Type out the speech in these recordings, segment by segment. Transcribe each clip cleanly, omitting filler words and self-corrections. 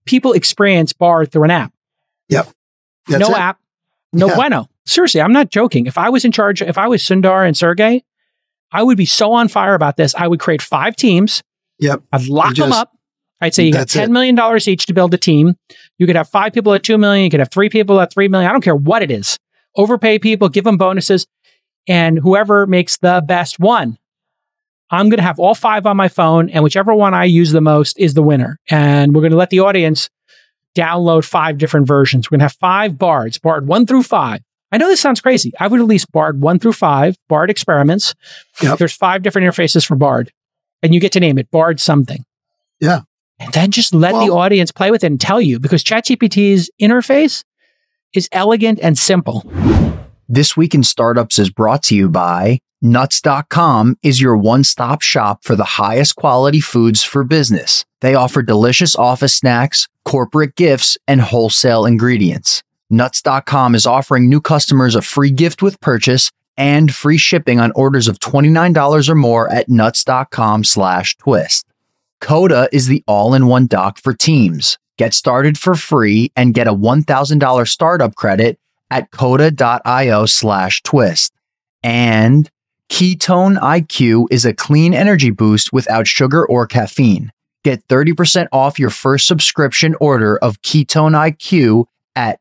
people experience Bard through an app. Yep. No app, no bueno. Seriously, I'm not joking. If I was in charge, if I was Sundar and Sergey, I would be so on fire about this. I would create 5 teams. Yep. I'd lock them up. I'd say you get $10 million each to build a team. You could have 5 people at $2 million. You could have 3 people at $3 million. I don't care what it is. Overpay people, give them bonuses, and whoever makes the best one. I'm going to have all 5 on my phone, and whichever one I use the most is the winner. And we're going to let the audience download 5 different versions. We're going to have 5 Bards, Bard 1 through 5. I know this sounds crazy. I would release Bard 1 through 5, Bard experiments. Yep. There's 5 different interfaces for Bard, and you get to name it Bard something. Yeah. And then just let the audience play with it and tell you, because ChatGPT's interface is elegant and simple. This Week in Startups is brought to you by Nuts.com is your one-stop shop for the highest quality foods for business. They offer delicious office snacks, corporate gifts, and wholesale ingredients. Nuts.com is offering new customers a free gift with purchase and free shipping on orders of $29 or more at nuts.com/twist. Coda is the all-in-one doc for teams. Get started for free and get a $1,000 startup credit at coda.io/twist. And Ketone IQ is a clean energy boost without sugar or caffeine. Get 30% off your first subscription order of Ketone IQ at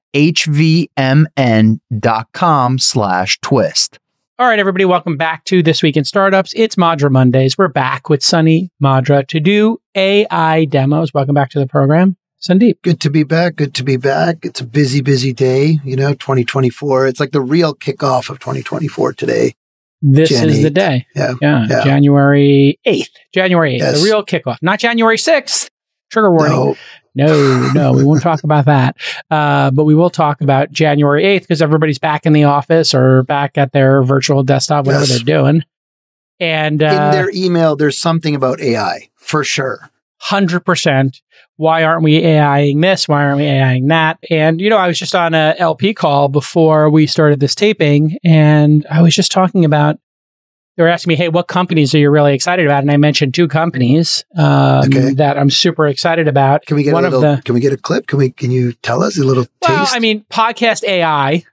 hvmn.com/twist. All right, everybody, welcome back to This Week in Startups. It's Madra Mondays. We're back with Sunny Madra to do AI demos. Welcome back to the program, Sandeep. Good to be back. Good to be back. It's a busy, busy day. 2024. It's like the real kickoff of 2024 today. This is the day. Yeah. January 8th. Yes. The real kickoff. Not January 6th. Trigger warning. No, we won't talk about that. But we will talk about January 8th because everybody's back in the office or back at their virtual desktop, whatever they're doing. And in their email, there's something about AI for sure. 100%. Why aren't we AIing this? Why aren't we AIing that? And, I was just on a LP call before we started this taping, and I was just talking about, they were asking me, hey, what companies are you really excited about? And I mentioned 2 companies that I'm super excited about. Can we get Can we get a clip? Can you tell us a little taste? Well, I mean, Podcast AI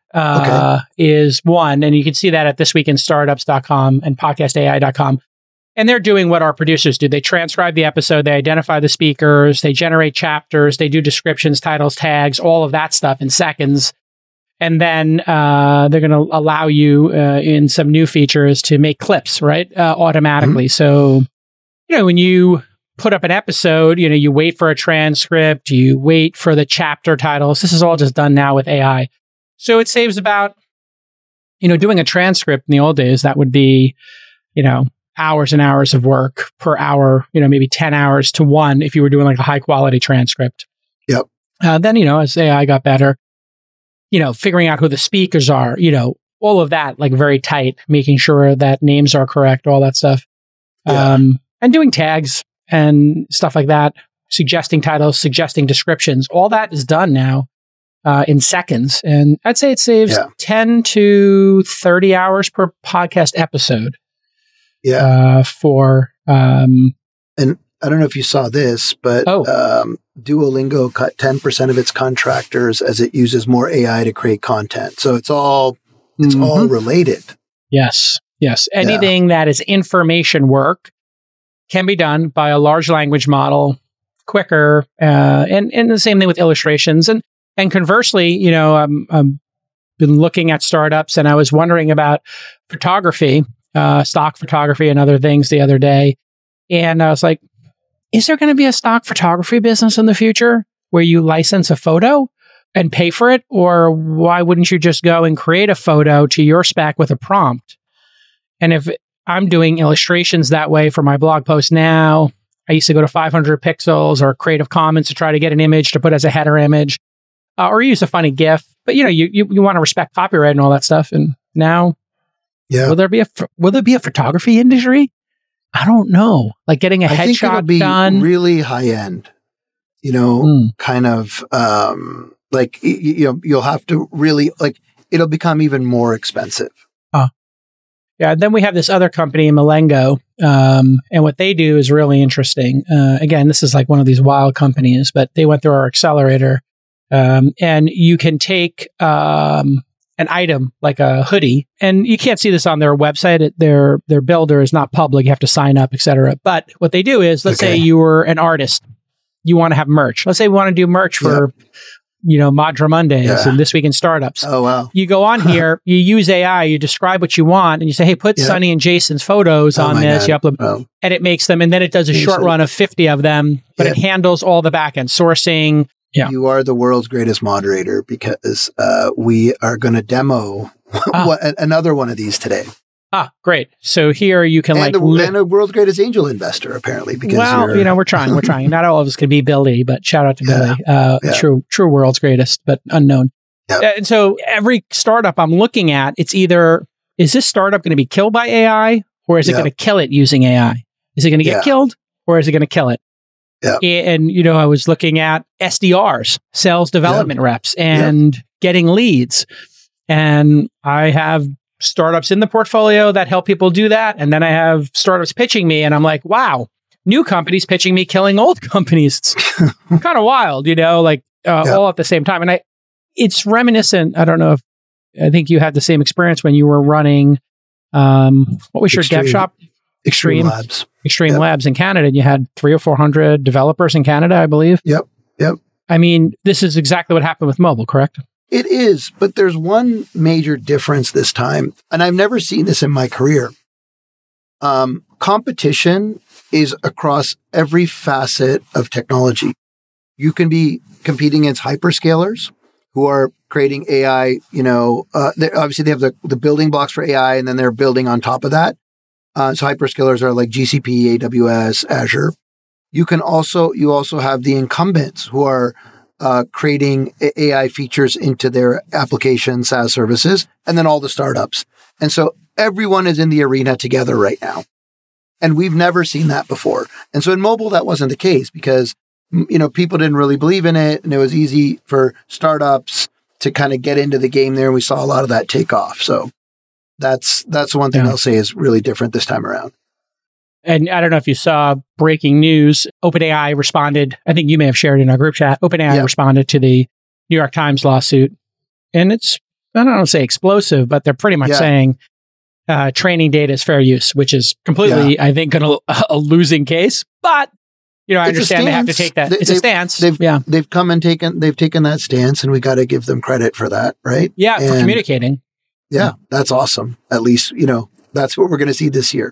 is one, and you can see that at thisweekinstartups.com and podcastai.com. And they're doing what our producers do. They transcribe the episode, they identify the speakers, they generate chapters, they do descriptions, titles, tags, all of that stuff in seconds. And then they're going to allow you in some new features to make clips, right? Automatically. Mm-hmm. So, when you put up an episode, you wait for a transcript, you wait for the chapter titles. This is all just done now with AI. So it saves about, doing a transcript in the old days, that would be, hours and hours of work per hour, maybe 10 hours to 1 if you were doing like a high quality transcript. Yep. Then, as AI got better, figuring out who the speakers are, all of that, like very tight, making sure that names are correct, all that stuff. Yeah. And doing tags and stuff like that, suggesting titles, suggesting descriptions, all that is done now in seconds. And I'd say it saves 10 to 30 hours per podcast episode. Yeah. And I don't know if you saw this, but Duolingo cut 10% of its contractors as it uses more AI to create content. So it's all related. Yes. Anything that is information work can be done by a large language model quicker. And the same thing with illustrations. And conversely, I've been looking at startups and I was wondering about photography. Stock photography and other things the other day. And I was like, is there going to be a stock photography business in the future where you license a photo and pay for it? Or why wouldn't you just go and create a photo to your spec with a prompt? And if I'm doing illustrations that way for my blog post now, I used to go to 500 pixels or Creative Commons to try to get an image to put as a header image or use a funny GIF. But, you want to respect copyright and all that stuff. And now... Yeah. Will there be a photography industry? I don't know. Like getting a headshot done. Really high end, kind of like you'll have to really it'll become even more expensive. Yeah. Then we have this other company, Malengo, and what they do is really interesting. Again, this is like one of these wild companies, but they went through our accelerator, and you can take an item like a hoodie, and you can't see this on their website. Their builder is not public; you have to sign up, etc. But what they do is, let's say you were an artist, you want to have merch. Let's say we want to do merch for. Madra Mondays and This Week in Startups. Oh, wow. You go on here, you use AI, you describe what you want, and you say, hey, put Sunny and Jason's photos on this. God. You upload, and it makes them, and then it does a short run of 50 of them, but it handles all the back end sourcing. Yeah. You are the world's greatest moderator because we are going to demo another one of these today. Ah, great. So here you can and a world's greatest angel investor, apparently. Because we're trying. Not all of us can be Billy, but shout out to Billy. True world's greatest, but unknown. Yeah. And so every startup I'm looking at, it's either, is this startup going to be killed by AI or is it going to kill it using AI? Is it going to get killed or is it going to kill it? Yeah. And, I was looking at SDRs, sales development reps, and getting leads. And I have startups in the portfolio that help people do that. And then I have startups pitching me and I'm like, wow, new companies pitching me, killing old companies. It's kind of wild, all at the same time. And it's reminiscent. I don't know I think you had the same experience when you were running, what was your dev shop? Extreme Labs. Extreme Labs in Canada. And you had 300 or 400 developers in Canada, I believe. Yep. I mean, this is exactly what happened with mobile, correct? It is, but there's one major difference this time, and I've never seen this in my career. Competition is across every facet of technology. You can be competing against hyperscalers who are creating AI, obviously they have the building blocks for AI, and then they're building on top of that. So hyperscalers are like GCP, AWS, Azure. You also have the incumbents who are creating AI features into their application SaaS services, and then all the startups. And so everyone is in the arena together right now. And we've never seen that before. And so in mobile, that wasn't the case because, people didn't really believe in it. And it was easy for startups to kind of get into the game there. And we saw a lot of that take off. So that's one thing I'll say is really different this time around. And I don't know if you saw breaking news. OpenAI responded. I think you may have shared in our group chat. OpenAI responded to the New York Times lawsuit. And it's, I don't want to say explosive, but they're pretty much saying training data is fair use, which is completely, I think, a losing case. But, I understand they have to take that. It's a stance. They've come and taken that stance, and we got to give them credit for that, right? Yeah, for communicating. Yeah, that's awesome. At least, that's what we're going to see this year.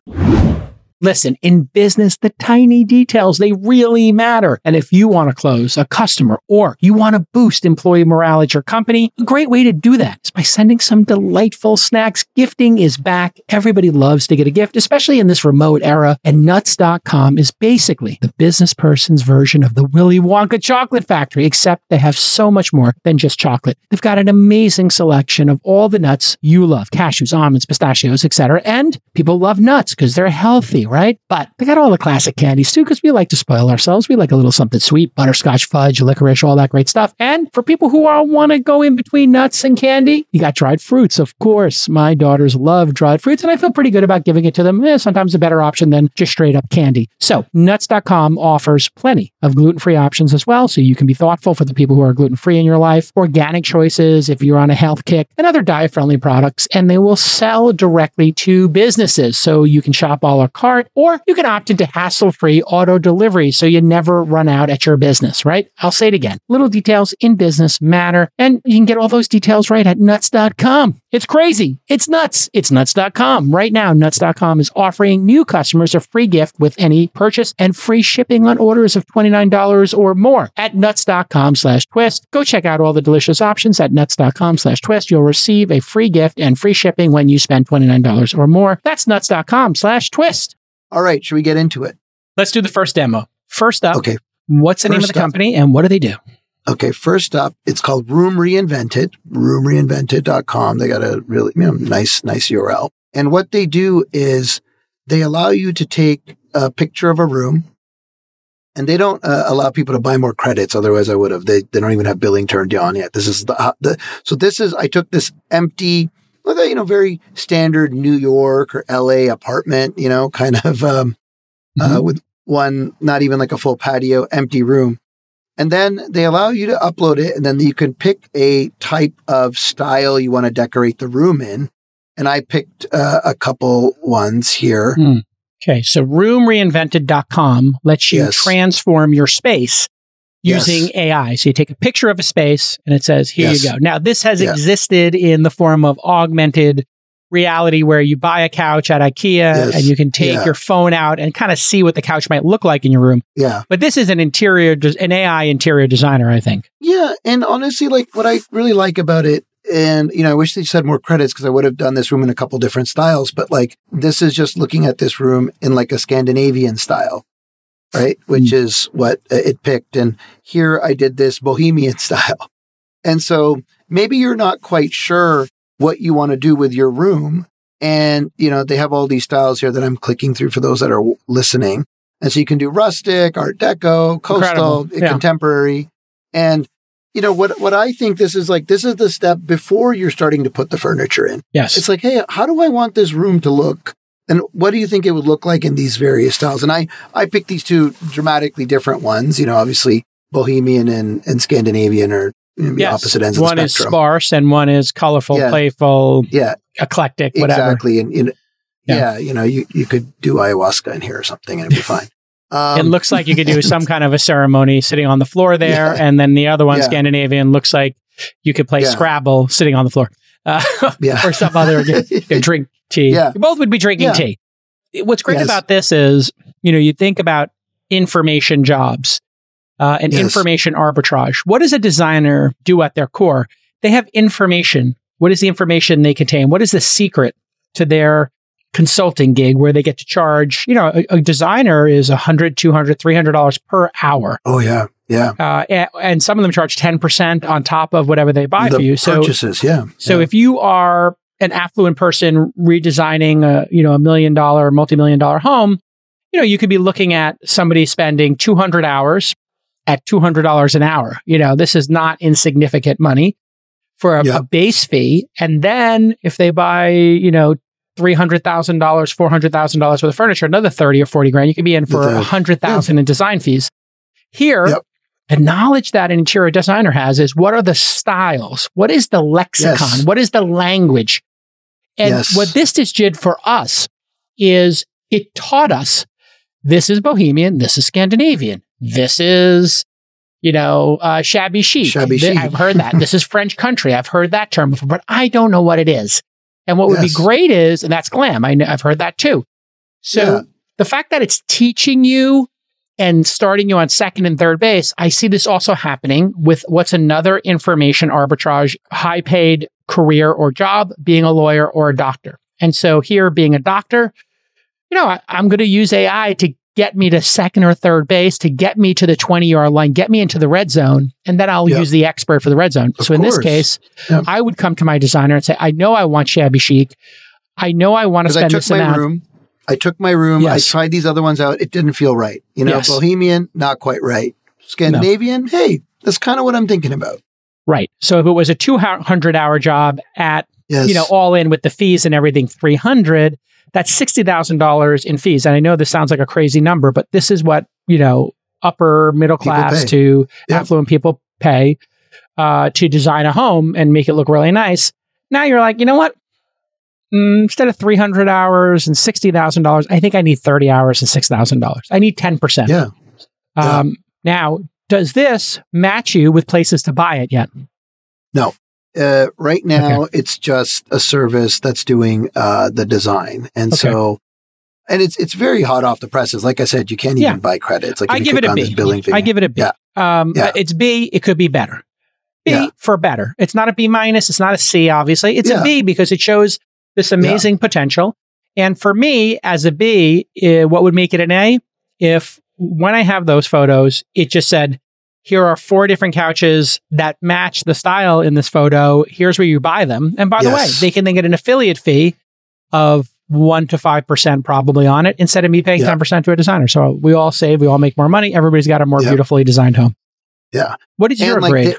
Listen, in business, the tiny details, they really matter. And if you want to close a customer or you want to boost employee morale at your company, a great way to do that is by sending some delightful snacks. Gifting is back. Everybody loves to get a gift, especially in this remote era. And Nuts.com is basically the business person's version of the Willy Wonka chocolate factory, except they have so much more than just chocolate. They've got an amazing selection of all the nuts you love, cashews, almonds, pistachios, etc. And people love nuts because they're healthy, right? But they got all the classic candies too, because we like to spoil ourselves. We like a little something sweet, butterscotch, fudge, licorice, all that great stuff. And for people who want to go in between nuts and candy, you got dried fruits. Of course, my daughters love dried fruits, and I feel pretty good about giving it to them. Sometimes a better option than just straight up candy. So Nuts.com offers plenty of gluten-free options as well, so you can be thoughtful for the people who are gluten-free in your life, organic choices if you're on a health kick, and other diet-friendly products, and they will sell directly to businesses, so you can shop a la carte, or you can opt into hassle-free auto delivery so you never run out at your business, right? I'll say it again. Little details in business matter, and you can get all those details right at Nuts.com. It's crazy. It's nuts. It's Nuts.com. Right now, Nuts.com is offering new customers a free gift with any purchase and free shipping on orders of $29 or more at Nuts.com/twist. Go check out all the delicious options at Nuts.com/twist. You'll receive a free gift and free shipping when you spend $29 or more. That's Nuts.com/twist. All right. Should we get into it? Let's do the first demo. First up, what's the name of the company and what do they do? Okay, first up, it's called Room Reinvented, roomreinvented.com. They got a really nice URL. And what they do is they allow you to take a picture of a room, and they don't allow people to buy more credits. Otherwise, I would have. They don't even have billing turned on yet. This is I took this empty like a, very standard New York or LA apartment, kind of with one, not even like a full patio, empty room. And then they allow you to upload it, and then you can pick a type of style you want to decorate the room in. And I picked a couple ones here. Okay, so roomreinvented.com lets you transform your space using AI. So you take a picture of a space and it says, here you go. Now, this has existed in the form of augmented reality where you buy a couch at IKEA and you can take your phone out and kind of see what the couch might look like in your room. Yeah. But this is an AI interior designer, I think. Yeah. And honestly, like what I really like about it, and, I wish they said more credits because I would have done this room in a couple different styles, but like this is just looking at this room in like a Scandinavian style, right? Which is what it picked. And here I did this bohemian style. And so maybe you're not quite sure what you want to do with your room. And, they have all these styles here that I'm clicking through for those that are listening. And so you can do rustic, art deco, coastal, contemporary. And, what I think this is the step before you're starting to put the furniture in. Yes. It's like, hey, how do I want this room to look? And what do you think it would look like in these various styles? And I picked these two dramatically different ones. Obviously Bohemian and Scandinavian are opposite ends of the spectrum. One is sparse and one is colorful, playful, eclectic, whatever. Exactly. And you could do ayahuasca in here or something and it'd be fine. It looks like you could do some kind of a ceremony sitting on the floor there. And then the other one, Scandinavian, looks like you could play Scrabble sitting on the floor. Or some other, drink tea. Yeah. You both would be drinking tea. What's great about this is, you think about information jobs and information arbitrage. What does a designer do at their core? They have information. What is the information they contain? What is the secret to their consulting gig where they get to charge, a designer is $100, $200, $300 per hour. Oh, yeah. Yeah. And some of them charge 10% on top of whatever they buy for you. Purchases, So if you are an affluent person redesigning a $1 million, multi-million-dollar home, you could be looking at somebody spending 200 hours at $200 an hour. This is not insignificant money for a base fee. And then if they buy, $300,000, $400,000 worth of furniture, another 30 or 40 grand, you could be in for $100,000 in design fees. Here, the knowledge that an interior designer has is what are the styles? What is the lexicon? What is the language? And what this did for us is it taught us this is Bohemian, this is Scandinavian, this is, shabby chic. I've heard that. This is French country. I've heard that term before, but I don't know what it is. And what would be great is, and that's glam. I've heard that too. So the fact that it's teaching you and starting you on second and third base, I see this also happening with what's another information arbitrage, high paid career or job, being a lawyer or a doctor. And so here, being a doctor, I'm going to use AI to get me to second or third base, to get me to the 20-yard line, get me into the red zone, and then I'll use the expert for the red zone. So in this case, I would come to my designer and say, I know I want shabby chic. I know I want to spend this amount. I took my room. I tried these other ones out. It didn't feel right. Bohemian, not quite right. Scandinavian, hey, that's kind of what I'm thinking about. Right. So if it was a 200-hour job at, all in with the fees and everything, 300, that's $60,000 in fees. And I know this sounds like a crazy number, but this is what, upper middle class to affluent people pay to design a home and make it look really nice. Now you're like, you know what? Instead of 300 hours and $60,000, I think I need 30 hours and $6,000. I need 10%. Now, does this match you with places to buy it yet? No. Right now, it's just a service that's doing the design. And so, and it's very hot off the presses. Like I said, you can't even buy credits. Like I give it a B. I give it a B. It's B. It could be better. B for better. It's not a B minus. It's not a C, obviously. It's a B because it shows this amazing potential. And for me, as a B, what would make it an A? If when I have those photos, it just said, here are 4 different couches that match the style in this photo. Here's where you buy them. And by the way, they can then get an affiliate fee of 1 to 5% probably on it instead of me paying 10% to a designer. So we all save, we all make more money. Everybody's got a more beautifully designed home. Yeah. What is your grade?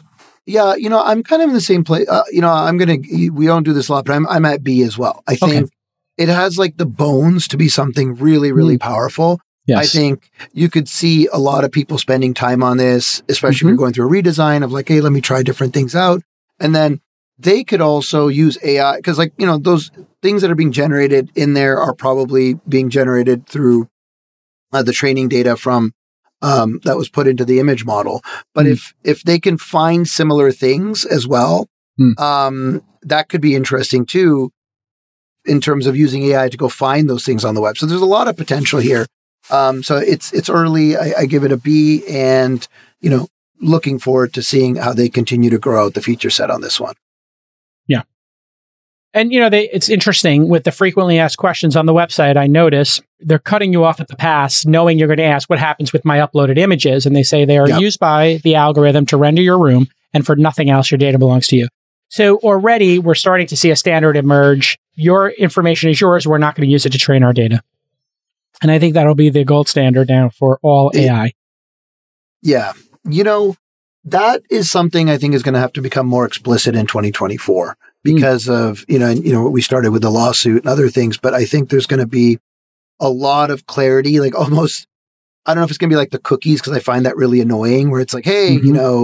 Yeah, I'm kind of in the same place. We don't do this a lot, but I'm at B as well. I think it has like the bones to be something really, really powerful. Yes. I think you could see a lot of people spending time on this, especially if you're going through a redesign of like, hey, let me try different things out. And then they could also use AI because those things that are being generated in there are probably being generated through the training data from that was put into the image model. But if they can find similar things as well, that could be interesting too, in terms of using AI to go find those things on the web. So there's a lot of potential here. So it's early. I give it a B, and looking forward to seeing how they continue to grow out the feature set on this one. Yeah, and it's interesting with the frequently asked questions on the website. I notice they're cutting you off at the pass, knowing you're going to ask what happens with my uploaded images, and they say they are used by the algorithm to render your room, and for nothing else, your data belongs to you. So already we're starting to see a standard emerge. Your information is yours. We're not going to use it to train our data. And I think that'll be the gold standard now for all AI. Yeah. That is something I think is going to have to become more explicit in 2024 because of, we started with the lawsuit and other things, but I think there's going to be a lot of clarity, like almost, I don't know if it's going to be like the cookies, because I find that really annoying where it's like, hey,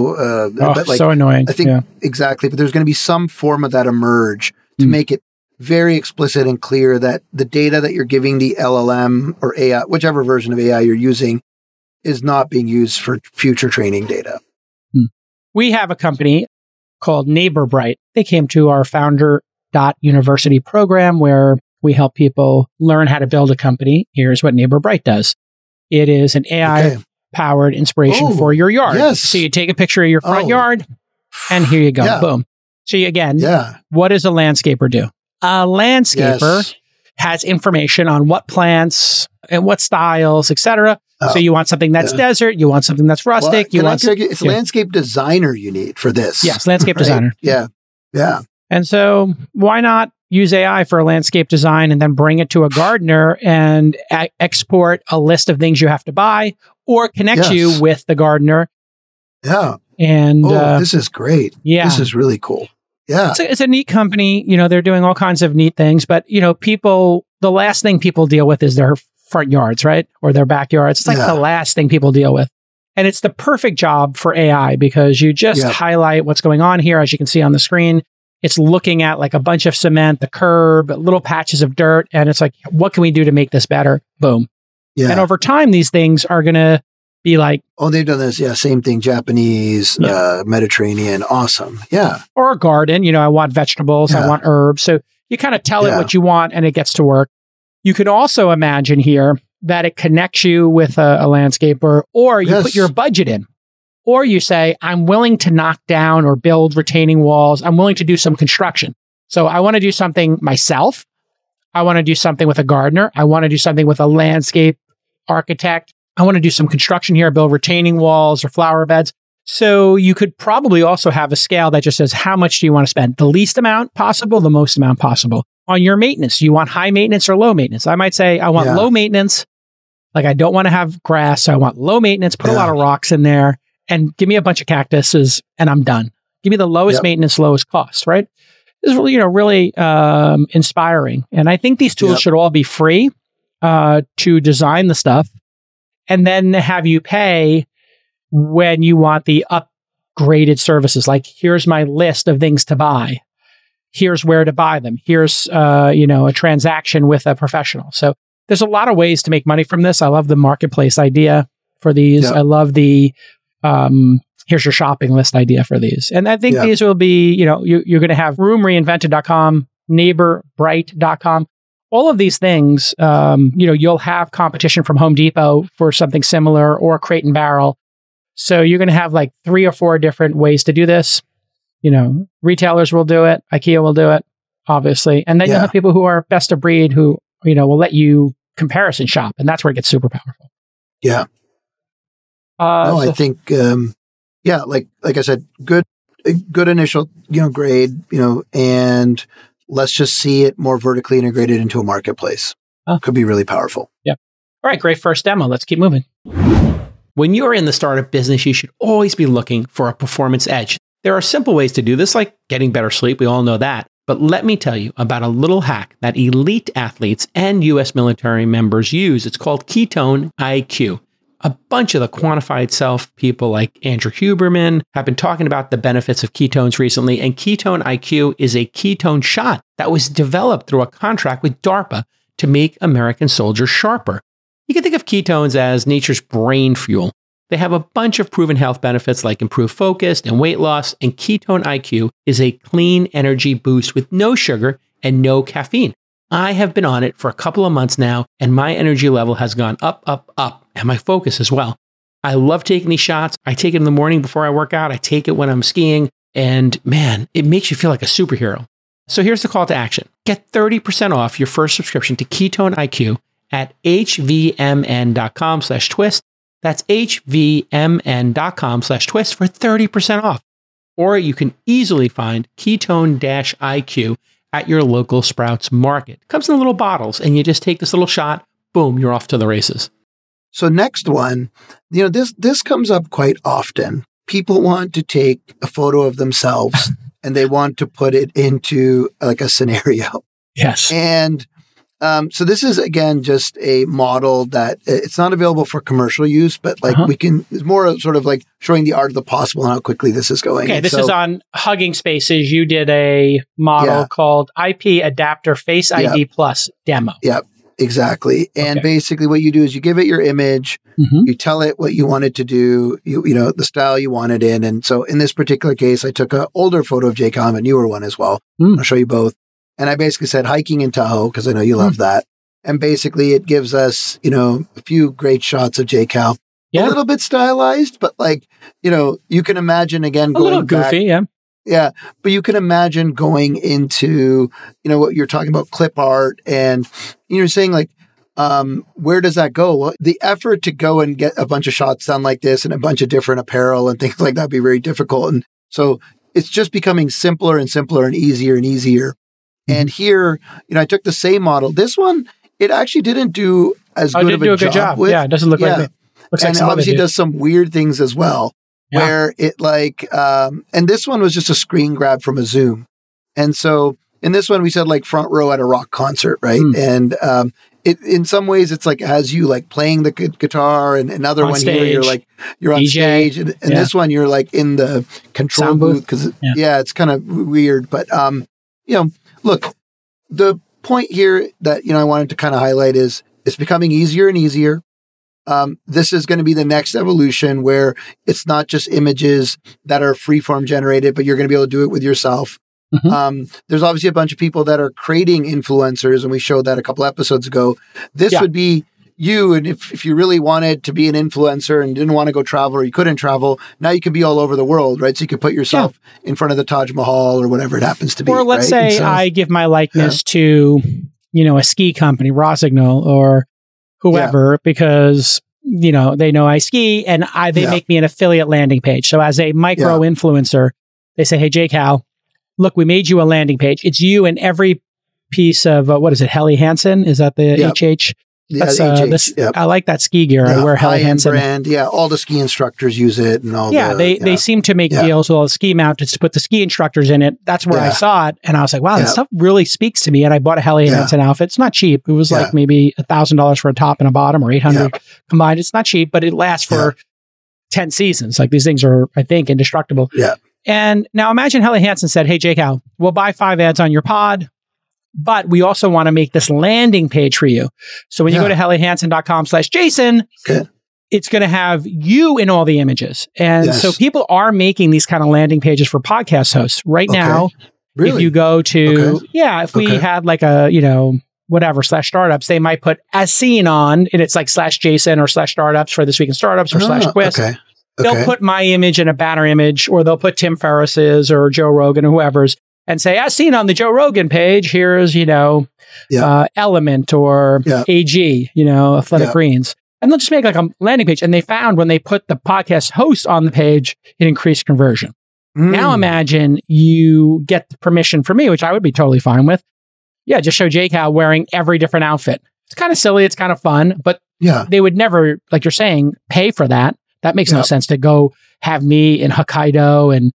but like, so annoying. I think exactly, but there's going to be some form of that emerge to make it very explicit and clear that the data that you're giving the LLM or AI, whichever version of AI you're using, is not being used for future training data. We have a company called NeighborBright. They came to our Founder.University program where we help people learn how to build a company. Here's what NeighborBright does. It is an AI-powered inspiration for your yard. Yes. So you take a picture of your front yard, and here you go. Yeah. Boom. So what does a landscaper do? A landscaper has information on what plants and what styles, etc. So you want something that's desert, you want something that's rustic. It's landscape designer you need for this. Yes, landscape designer. Yeah. Yeah. And so why not use AI for a landscape design and then bring it to a gardener and export a list of things you have to buy, or connect you with the gardener. Yeah. And this is great. Yeah. This is really cool. Yeah. It's a neat company. They're doing all kinds of neat things, but the last thing people deal with is their front yards, right? Or their backyards. It's like the last thing people deal with. And it's the perfect job for AI because you just highlight what's going on here. As you can see on the screen, it's looking at like a bunch of cement, the curb, little patches of dirt. And it's like, what can we do to make this better? Boom. Yeah. And over time, these things are going to be like, they've done this. Yeah. Same thing. Japanese, Mediterranean. Awesome. Yeah. Or a garden. I want vegetables. I want herbs. So you kind of tell it what you want and it gets to work. You could also imagine here that it connects you with a landscaper, or you put your budget in, or you say, I'm willing to knock down or build retaining walls. I'm willing to do some construction. So I want to do something myself. I want to do something with a gardener. I want to do something with a landscape architect. I want to do some construction here, build retaining walls or flower beds. So you could probably also have a scale that just says, how much do you want to spend? The least amount possible, the most amount possible. On your maintenance, you want high maintenance or low maintenance? I might say, I want low maintenance. Like, I don't want to have grass. So I want low maintenance, put a lot of rocks in there, and give me a bunch of cactuses, and I'm done. Give me the lowest maintenance, lowest cost, right? This is really, really inspiring. And I think these tools should all be free to design the stuff, and then have you pay when you want the upgraded services. Like, here's my list of things to buy. Here's where to buy them. Here's, a transaction with a professional. So there's a lot of ways to make money from this. I love the marketplace idea for these. I love the, here's your shopping list idea for these. And I think these will be, you're going to have roomreinvented.com, neighborbright.com. All of these things, you'll have competition from Home Depot for something similar, or Crate and Barrel. So you're going to have like 3 or 4 different ways to do this. Retailers will do it. IKEA will do it, obviously. And then you'll have people who are best of breed who, will let you comparison shop. And that's where it gets super powerful. Yeah. I think, like I said, good initial, grade, and let's just see it more vertically integrated into a marketplace. Could be really powerful. Yeah. All right. Great first demo. Let's keep moving. When you're in the startup business, you should always be looking for a performance edge. There are simple ways to do this, like getting better sleep. We all know that. But let me tell you about a little hack that elite athletes and U.S. military members use. It's called Ketone IQ. A bunch of the quantified self people like Andrew Huberman have been talking about the benefits of ketones recently, and Ketone IQ is a ketone shot that was developed through a contract with DARPA to make American soldiers sharper. You can think of ketones as nature's brain fuel. They have a bunch of proven health benefits like improved focus and weight loss, and Ketone IQ is a clean energy boost with no sugar and no caffeine. I have been on it for a couple of months now, and my energy level has gone up, up, up, and my focus as well. I love taking these shots. I take it in the morning before I work out. I take it when I'm skiing, and man, it makes you feel like a superhero. So here's the call to action. Get 30% off your first subscription to Ketone IQ at hvmn.com/twist. That's hvmn.com/twist for 30% off. Or you can easily find Ketone-IQ at your local Sprouts Market. It comes in little bottles, and you just take this little shot, boom, you're off to the races. So next one, this comes up quite often. People want to take a photo of themselves and they want to put it into like a scenario. Yes. And so this is, again, just a model that it's not available for commercial use, but like it's more sort of like showing the art of the possible and how quickly this is going. Okay, this is on Hugging Spaces. You did a model called IP Adapter Face ID Plus demo. Yep, exactly. And basically what you do is you give it your image, you tell it what you want it to do, you know, the style you want it in. And so in this particular case, I took an older photo of Jay Kyle, a newer one as well. I'll show you both. And I basically said hiking in Tahoe, because I know you love that. And basically it gives us, you know, a few great shots of Jay Kyle. A little bit stylized, but like, you know, you can imagine again going a little goofy, back, yeah. But you can imagine going into, you know, what you're talking about, clip art, and you're saying like, where does that go? Well, the effort to go and get a bunch of shots done like this and a bunch of different apparel and things like that would be very difficult. And so it's just becoming simpler and simpler and easier and easier. And here, you know, I took the same model. This one, it actually didn't do as good of a job with. Yeah, it doesn't look like me. Looks and like obviously does some weird things as well, where it like, and this one was just a screen grab from a Zoom. And so in this one, we said like front row at a rock concert, right? And it in some ways, it's like as you like playing the guitar, and another one here, you're on DJ, stage. And this one, you're like in the control booth because, it's kind of weird. But, you know, look, the point here that, you know, I wanted to kind of highlight is it's becoming easier and easier. This is going to be the next evolution where it's not just images that are freeform generated, but you're going to be able to do it with yourself. There's obviously a bunch of people that are creating influencers, and we showed that a couple episodes ago. This would be you. And if you really wanted to be an influencer and didn't want to go travel, or you couldn't travel, now you can be all over the world, right? So you can put yourself in front of the Taj Mahal or whatever it happens to be. Or let's say I give my likeness to, you know, a ski company, Rossignol or whoever, because, you know, they know I ski and they make me an affiliate landing page. So as a micro influencer, they say, hey, Jay Cal, look, we made you a landing page. It's you and every piece of, what is it, Helly Hansen? Is that the HH? That's, I like that ski gear. I wear Helly Hansen. Brand. Yeah, all the ski instructors use it and all they seem to make deals with all the ski mounts to put the ski instructors in it. That's where I saw it. And I was like, wow, this stuff really speaks to me. And I bought a Helly Hansen outfit. It's not cheap. It was like maybe $1,000 for a top and a bottom, or $800 combined. It's not cheap, but it lasts for 10 seasons. Like these things are, I think, indestructible. Yeah. And now imagine Helly Hansen said, hey, Jay Cal, we'll buy 5 ads on your pod, but we also want to make this landing page for you. So when you go to hellyhansen.com/Jason, it's going to have you in all the images. And so people are making these kind of landing pages for podcast hosts right now. If you go to, if we had like a, you know, whatever /startups, they might put as seen on, and it's like /Jason or /startups for This Week in Startups or /Twist. They'll put my image in a banner image, or they'll put Tim Ferriss's or Joe Rogan or whoever's, and say, as seen on the Joe Rogan page, here's, you know, Element or AG, you know, Athletic Greens. And they'll just make like a landing page. And they found when they put the podcast host on the page, it increased conversion. Now imagine you get the permission for me, which I would be totally fine with. Yeah, just show Jay Cal wearing every different outfit. It's kind of silly. It's kind of fun. But they would never, like you're saying, pay for that. That makes no sense to go have me in Hokkaido and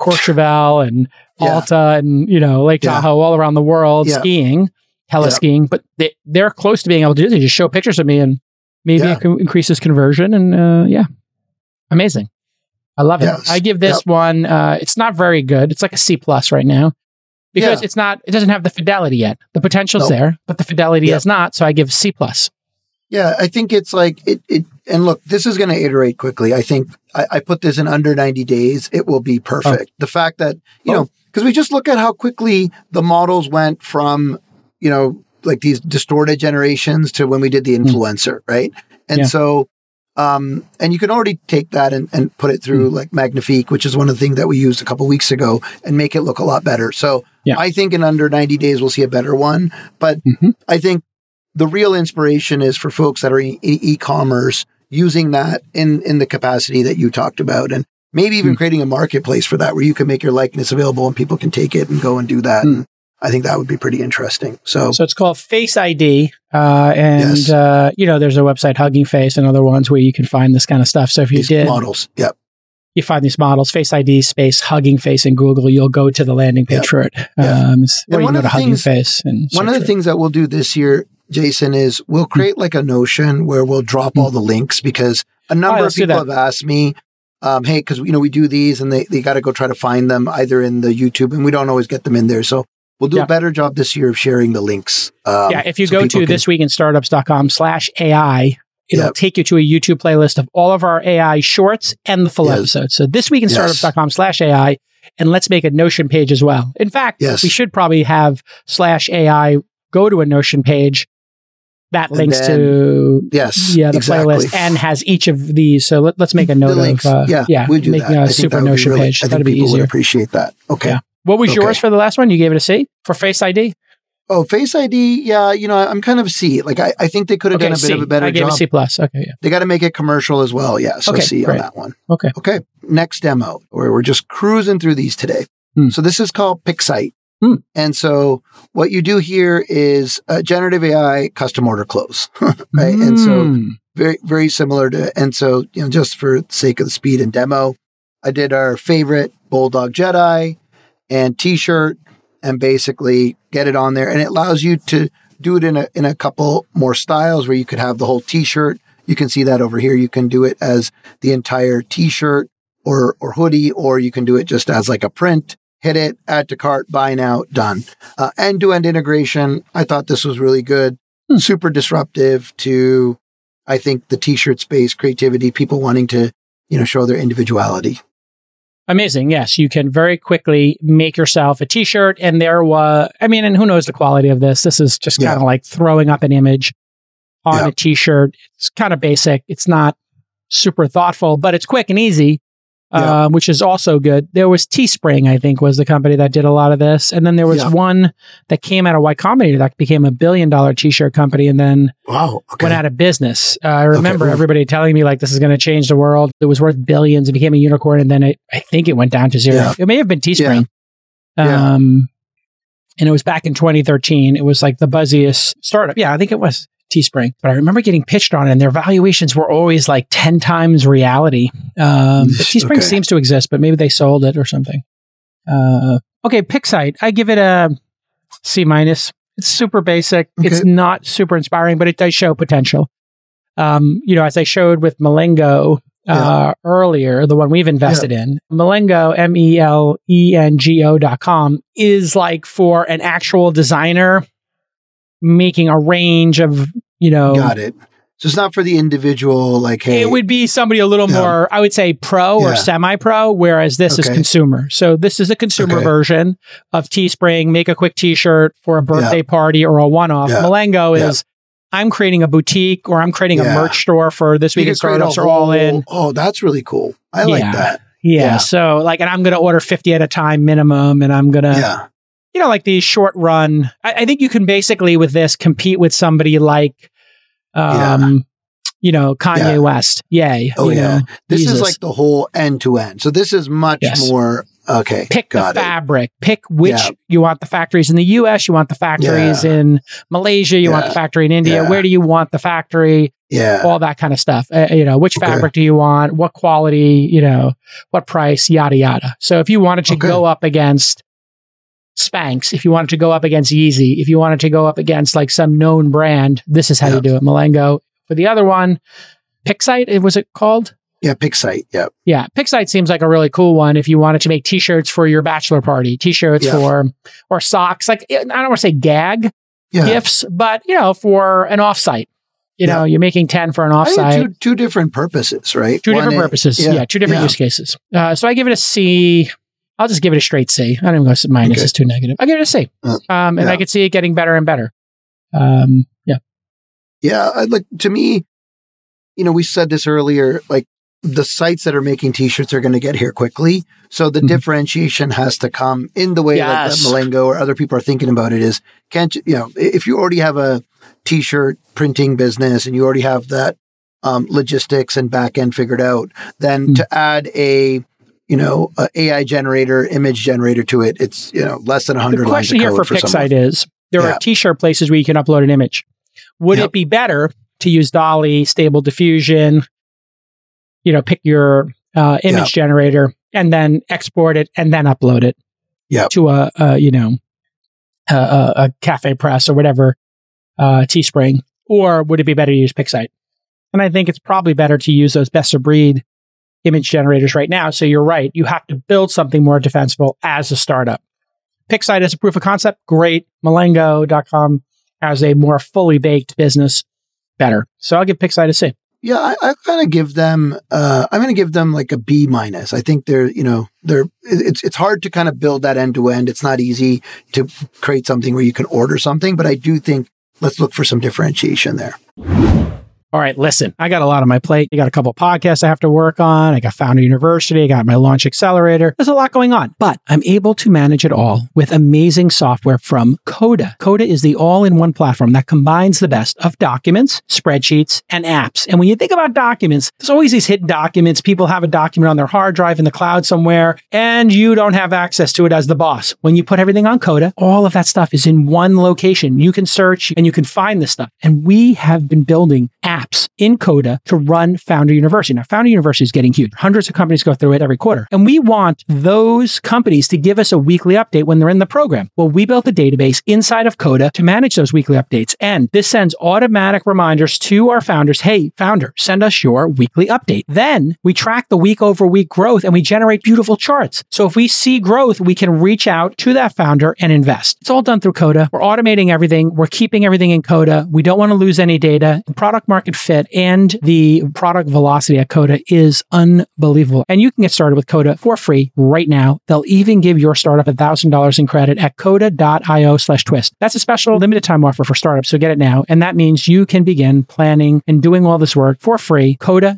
Courchevel and Alta and, Lake Tahoe, all around the world skiing, skiing, but they're close to being able to do it. They just show pictures of me and maybe it increases conversion and amazing. I love it. Yes. I give this one, it's not very good. It's like a C+ right now because it doesn't have the fidelity yet. The potential's there, but the fidelity is not. So I give C+. Yeah, I think it's like it. And look, this is going to iterate quickly. I think I put this in under 90 days. It will be perfect. The fact that, because we just look at how quickly the models went from, like these distorted generations to when we did the influencer, right? And so, and you can already take that and put it through like Magnifique, which is one of the things that we used a couple of weeks ago, and make it look a lot better. So I think in under 90 days, we'll see a better one. But I think the real inspiration is for folks that are in e-commerce using that in the capacity that you talked about, and maybe even creating a marketplace for that where you can make your likeness available and people can take it and go and do that. And I think that would be pretty interesting. So it's called Face ID. There's a website, Hugging Face, and other ones where you can find this kind of stuff. So if you did models, you find these models, Face ID space Hugging Face in Google, you'll go to the landing page for it. Or you can go to Hugging Face. And one of the things that we'll do this year, Jason, is we'll create like a Notion where we'll drop all the links, because a number of people have asked me, hey, because we do these and they got to go try to find them either in the YouTube, and we don't always get them in there. So we'll do a better job this year of sharing the links. If you go to thisweekinstartups.com/AI, it'll take you to a YouTube playlist of all of our AI shorts and the full episode. So thisweekinstartups.com/AI, and let's make a Notion page as well. In fact, we should probably have /AI go to a Notion page that links to the playlist and has each of these. So let's make a note links, of making a super Notion page. That'd be easier. Would appreciate that. Okay. Yeah. What was yours for the last one? You gave it a C for Face ID? Oh, Face ID. Yeah. I'm kind of C. Like I think they could have done a bit of a better job. I gave a C+. Okay. Yeah. They got to make it commercial as well. Yeah. So C on that one. Okay. Okay. Next demo, where we're just cruising through these today. So this is called Picsite. And so what you do here is generative AI custom order close, right? And so very, very similar to, and so, just for the sake of the speed and demo, I did our favorite Bulldog Jedi and t-shirt and basically get it on there. And it allows you to do it in a couple more styles where you could have the whole t-shirt. You can see that over here. You can do it as the entire t-shirt or hoodie, or you can do it just as like a print. Hit it, add to cart, buy now, done. End-to-end integration. I thought this was really good. Super disruptive to, I think, the t-shirt space, creativity, people wanting to, show their individuality. Amazing. Yes. You can very quickly make yourself a t-shirt. And there was, and who knows the quality of this? This is just kind of like throwing up an image on a t-shirt. It's kind of basic. It's not super thoughtful, but it's quick and easy. Which is also good. There was Teespring, I think, was the company that did a lot of this. And then there was one that came out of Y Combinator that became $1 billion t-shirt company and then went out of business. I remember everybody telling me like, this is going to change the world. It was worth billions. It became a unicorn. And then I think it went down to zero. Yeah. It may have been Teespring. And it was back in 2013. It was like the buzziest startup. Yeah, I think it was Teespring. But I remember getting pitched on it, and their valuations were always like 10 times reality. But Teespring seems to exist, but maybe they sold it or something. Okay, Picsite. I give it a C-. It's super basic. Okay. It's not super inspiring, but it does show potential. As I showed with Melengo earlier, the one we've invested in, Melengo, MELENGO.com is like for an actual designer making a range of, Got it. So it's not for the individual, like, hey. It would be somebody a little more, I would say, pro or semi-pro, whereas this is consumer. So this is a consumer version of Teespring. Make a quick t-shirt for a birthday party or a one-off. Melengo is, I'm creating a boutique or I'm creating a merch store for This Week in Startups or All In. Oh, that's really cool. I like that. Yeah. So and I'm going to order 50 at a time minimum, and I'm going to... like these short run, I think you can basically with this compete with somebody like, Kanye West. Yay. Oh, This is like the whole end to end. So this is much more Okay. Pick the fabric. Pick which you want the factories in the US, you want the factories in Malaysia, you want the factory in India. Where do you want the factory? All that kind of stuff. Which fabric do you want? What quality? What price? Yada yada. So if you wanted to go up against Spanx, if you wanted to go up against Yeezy, if you wanted to go up against like some known brand, this is how you do it. Malengo. For the other one, Pixite, was it called? Yeah, Pixite. Yeah. Yeah. Pixite seems like a really cool one if you wanted to make t-shirts for your bachelor party, t-shirts or socks. Like, I don't want to say gag gifts, but, for an offsite. You're making 10 for an offsite. Two different purposes, right? Two different purposes. Yeah. Two different use cases. So I give it a C. I'll just give it a straight C. I don't even go minus. It's too negative. I'll give it a C. And I could see it getting better and better. Yeah. To me, we said this earlier, like, the sites that are making t-shirts are going to get here quickly. So the differentiation has to come in the way like that Malengo or other people are thinking about it is, if you already have a t-shirt printing business and you already have that logistics and back end figured out, then to add a AI generator, image generator to it, it's, less than 100 lines of code. The question here for Pixite is, there are t-shirt places where you can upload an image. Would it be better to use DALL-E, Stable Diffusion, pick your image generator and then export it and then upload it to a Cafe Press or whatever, Teespring? Or would it be better to use Pixite? And I think it's probably better to use those best of breed image generators right now. So you're right. You have to build something more defensible as a startup. Pixite as a proof of concept, great. Malengo.com as a more fully baked business, better. So I'll give Pixite a C. Yeah, I kind of give them. I'm going to give them like a B minus. I think it's hard to kind of build that end to end. It's not easy to create something where you can order something, but I do think let's look for some differentiation there. All right, listen, I got a lot on my plate. I got a couple podcasts I have to work on. I got Founder University. I got my Launch Accelerator. There's a lot going on, but I'm able to manage it all with amazing software from Coda. Coda is the all-in-one platform that combines the best of documents, spreadsheets, and apps. And when you think about documents, there's always these hidden documents. People have a document on their hard drive in the cloud somewhere, and you don't have access to it as the boss. When you put everything on Coda, all of that stuff is in one location. You can search and you can find this stuff. And we have been building apps in Coda to run Founder University. Now, Founder University is getting huge. Hundreds of companies go through it every quarter. And we want those companies to give us a weekly update when they're in the program. Well, we built a database inside of Coda to manage those weekly updates. And this sends automatic reminders to our founders. Hey, founder, send us your weekly update. Then we track the week over week growth and we generate beautiful charts. So if we see growth, we can reach out to that founder and invest. It's all done through Coda. We're automating everything. We're keeping everything in Coda. We don't want to lose any data. The product market fit and the product velocity at Coda is unbelievable. And you can get started with Coda for free right now. They'll even give your startup $1,000 in credit at coda.io/twist. That's a special limited time offer for startups, so get it now. And that means you can begin planning and doing all this work for free.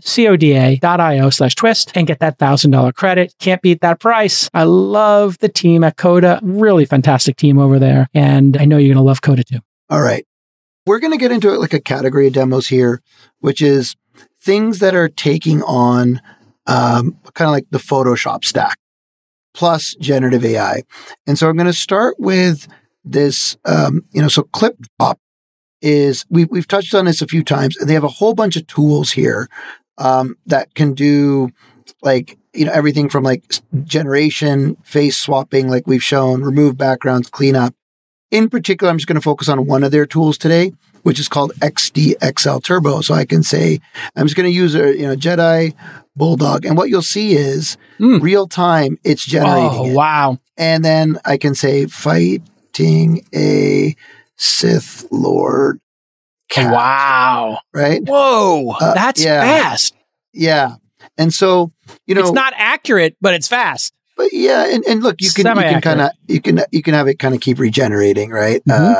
coda.io/twist and get that $1,000 credit. Can't beat that price. I love the team at Coda. Really fantastic team over there. And I know you're going to love Coda too. All right. We're going to get into like a category of demos here, which is things that are taking on kind of like the Photoshop stack plus generative AI. And so I'm going to start with this, so ClipDrop is, we've touched on this a few times, and they have a whole bunch of tools here that can do like, everything from like generation, face swapping, like we've shown, remove backgrounds, clean up. In particular, I'm just going to focus on one of their tools today, which is called XDXL Turbo. So I can say, I'm just going to use a Jedi Bulldog. And what you'll see is real time, it's generating it. Wow. And then I can say, fighting a Sith Lord cat. Wow. Right? Whoa. That's fast. Yeah. And so, it's not accurate, but it's fast. But yeah, and look, you can kind of you can have it kind of keep regenerating, right?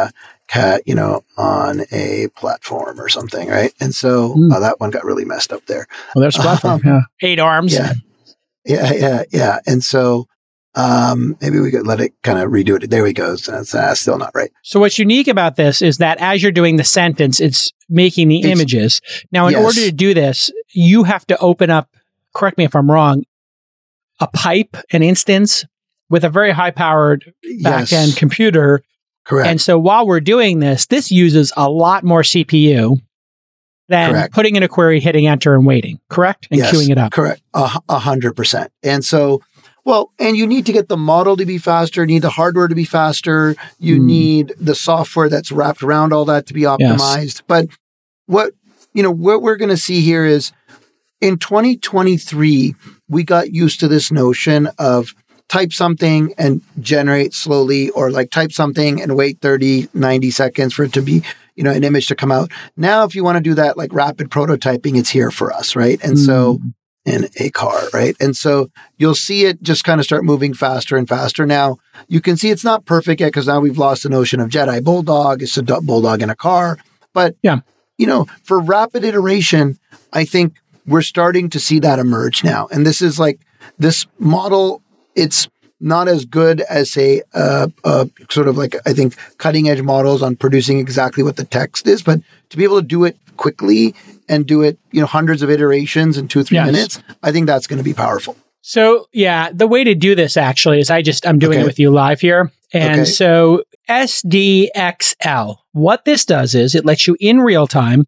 On a platform or something, right? And so that one got really messed up there. Well, there's a platform. 8 arms. Yeah. And so maybe we could let it kind of redo it. There we go. So that's still not right. So what's unique about this is that as you're doing the sentence, it's making the images. Now, in order to do this, you have to open up. Correct me if I'm wrong. A pipe, an instance with a very high-powered back-end computer. Correct. And so while we're doing this uses a lot more CPU than putting in a query, hitting enter, and waiting. Correct? And queuing it up. Correct. 100%. And so, and you need to get the model to be faster. You need the hardware to be faster. You need the software that's wrapped around all that to be optimized. Yes. But what we're going to see here is in 2023, we got used to this notion of type something and generate slowly, or like type something and wait 30, 90 seconds for it to be, an image to come out. Now, if you want to do that, like rapid prototyping, it's here for us, right? And so, in a car, right? And so you'll see it just kind of start moving faster and faster. Now, you can see it's not perfect yet because now we've lost the notion of Jedi Bulldog. It's a Bulldog in a car. But, for rapid iteration, I think we're starting to see that emerge now. And this is like this model, it's not as good as a sort of like, I think, cutting edge models on producing exactly what the text is, but to be able to do it quickly and do it, hundreds of iterations in 2-3 minutes, I think that's going to be powerful. So the way to do this actually is I'm doing it with you live here. And so SDXL, what this does is it lets you in real time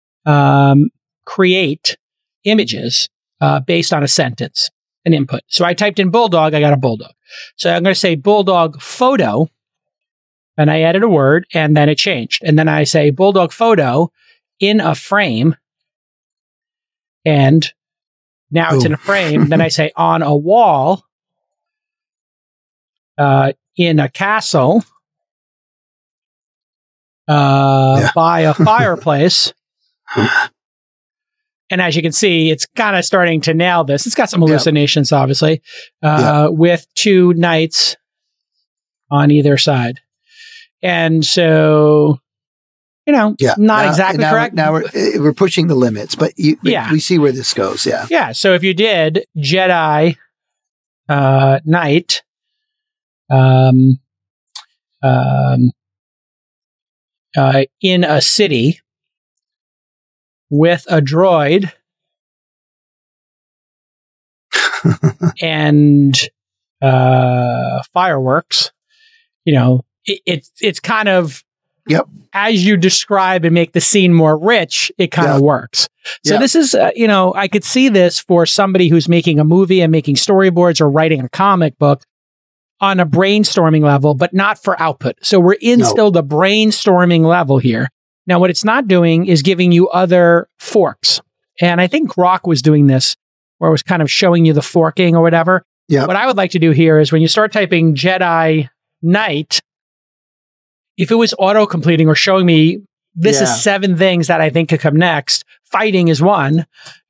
create images based on a sentence, an input. So I typed in bulldog, I got a bulldog. So I'm going to say bulldog photo, and I added a word, and then it changed. And then I say bulldog photo in a frame, and now it's in a frame. Then I say on a wall, in a castle, by a fireplace. And as you can see, it's kind of starting to nail this. It's got some hallucinations, obviously, with 2 knights on either side. And so, not exactly correct. Now we're pushing the limits, but we see where this goes. Yeah. Yeah. So if you did Jedi Knight, in a city with a droid and fireworks, it's kind of, as you describe and make the scene more rich, it kind of works. So this is, I could see this for somebody who's making a movie and making storyboards or writing a comic book on a brainstorming level, but not for output. So we're in still the brainstorming level here. Now, what it's not doing is giving you other forks. And I think Grok was doing this, where it was kind of showing you the forking or whatever. Yeah. What I would like to do here is when you start typing Jedi Knight, if it was auto-completing or showing me this is 7 things that I think could come next, fighting is one,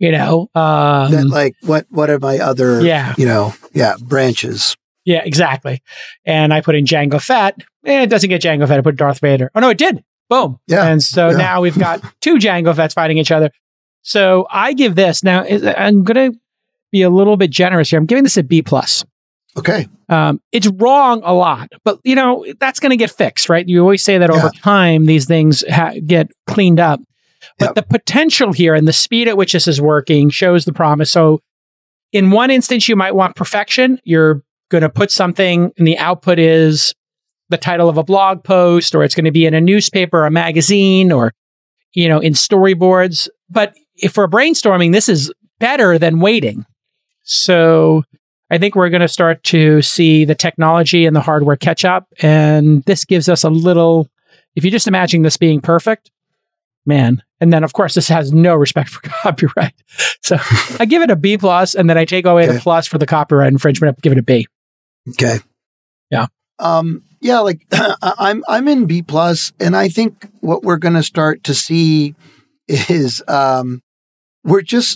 that, like, what are my other, branches? Yeah, exactly. And I put in Jango Fett. It doesn't get Jango Fett. I put Darth Vader. Oh, no, it did. Boom. Yeah. And so now we've got 2 Jango Fetts fighting each other. So I give this, now I'm going to be a little bit generous here. I'm giving this a B+. Okay. It's wrong a lot, but that's going to get fixed, right? You always say that over time, these things get cleaned up. But the potential here and the speed at which this is working shows the promise. So in one instance, you might want perfection. You're going to put something and the output is the title of a blog post, or it's going to be in a newspaper or a magazine, or, in storyboards. But if we're brainstorming, this is better than waiting. So I think we're going to start to see the technology and the hardware catch up. And this gives us a little, if you just imagine this being perfect, man. And then, of course, this has no respect for copyright. So I give it a B+, and then I take away the plus for the copyright infringement. I give it a B. Okay. Yeah. Like I'm in B+, and I think what we're going to start to see is we're just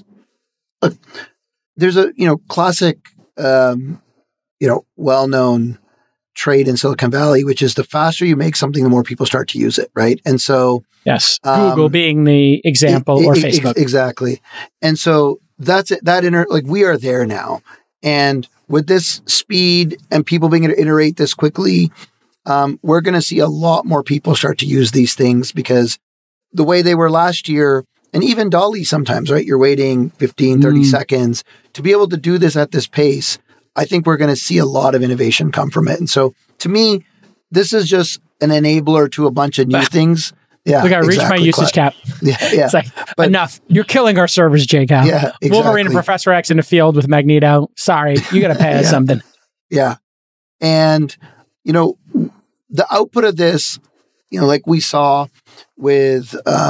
there's a classic well-known trait in Silicon Valley, which is the faster you make something, the more people start to use it, right? And so Google being the example, or Facebook, exactly. And so that's it. We are there now, and with this speed and people being able to iterate this quickly, we're going to see a lot more people start to use these things, because the way they were last year, and even DALL-E sometimes, right? You're waiting 15, 30 seconds to be able to do this at this pace. I think we're going to see a lot of innovation come from it. And so to me, this is just an enabler to a bunch of new things. Yeah, we got to reach my usage cap. Yeah. It's like, enough. You're killing our servers, Jacob. Yeah, exactly. Wolverine and Professor X in the field with Magneto. Sorry, you got to pay us something. Yeah. And, the output of this, like we saw with,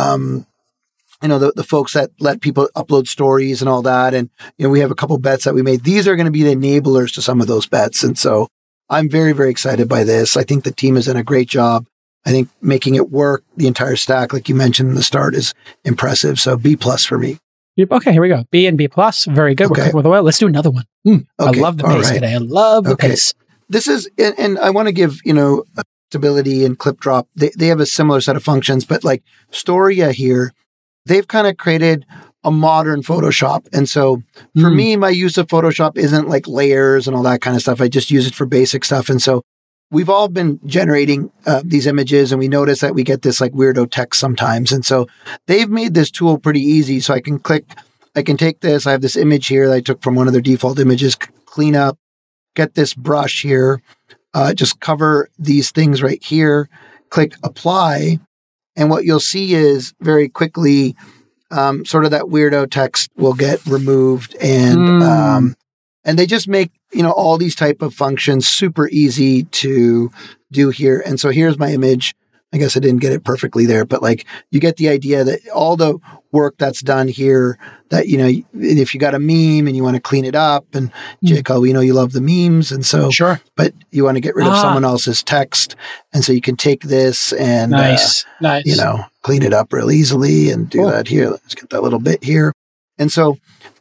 the folks that let people upload stories and all that. And, we have a couple bets that we made. These are going to be the enablers to some of those bets. And so I'm very, very excited by this. I think the team has done a great job. I think making it work, the entire stack, like you mentioned in the start, is impressive. So B+ for me. Okay, here we go. B and B+. Very good. We're cooking with oil. Let's do another one. Okay. I love the pace today. I love the pace. This is, and I want to give, Stability and ClipDrop. They have a similar set of functions, but like Storia here, they've kind of created a modern Photoshop. And so for me, my use of Photoshop isn't like layers and all that kind of stuff. I just use it for basic stuff. And so we've all been generating these images, and we notice that we get this like weirdo text sometimes. And so they've made this tool pretty easy. So I can take this. I have this image here that I took from one of their default images, clean up, get this brush here, just cover these things right here, click apply. And what you'll see is very quickly, sort of that weirdo text will get removed, and they just make, all these type of functions super easy to do here. And so here's my image. I guess I didn't get it perfectly there, but like you get the idea that all the work that's done here, that, if you got a meme and you want to clean it up, and Jacob, we know you love the memes. And so, sure, but you want to get rid of someone else's text. And so you can take this and, nice. Clean it up real easily and do that here. Let's get that little bit here. And so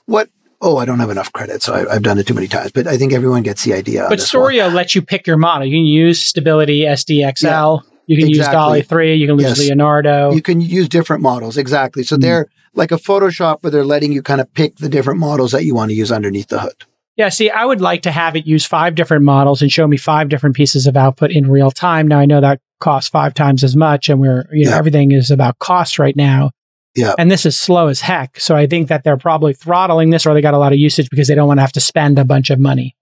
I don't have enough credit, so I've done it too many times, but I think everyone gets the idea. But Storia lets you pick your model. You can use Stability, SDXL. Yeah. You can use Dolly 3. You can use Leonardo. You can use different models. Exactly. So they're like a Photoshop where they're letting you kind of pick the different models that you want to use underneath the hood. Yeah. See, I would like to have it use 5 different models and show me 5 different pieces of output in real time. Now, I know that costs 5 times as much, and everything is about cost right now. Yeah. And this is slow as heck. So I think that they're probably throttling this, or they got a lot of usage because they don't want to have to spend a bunch of money.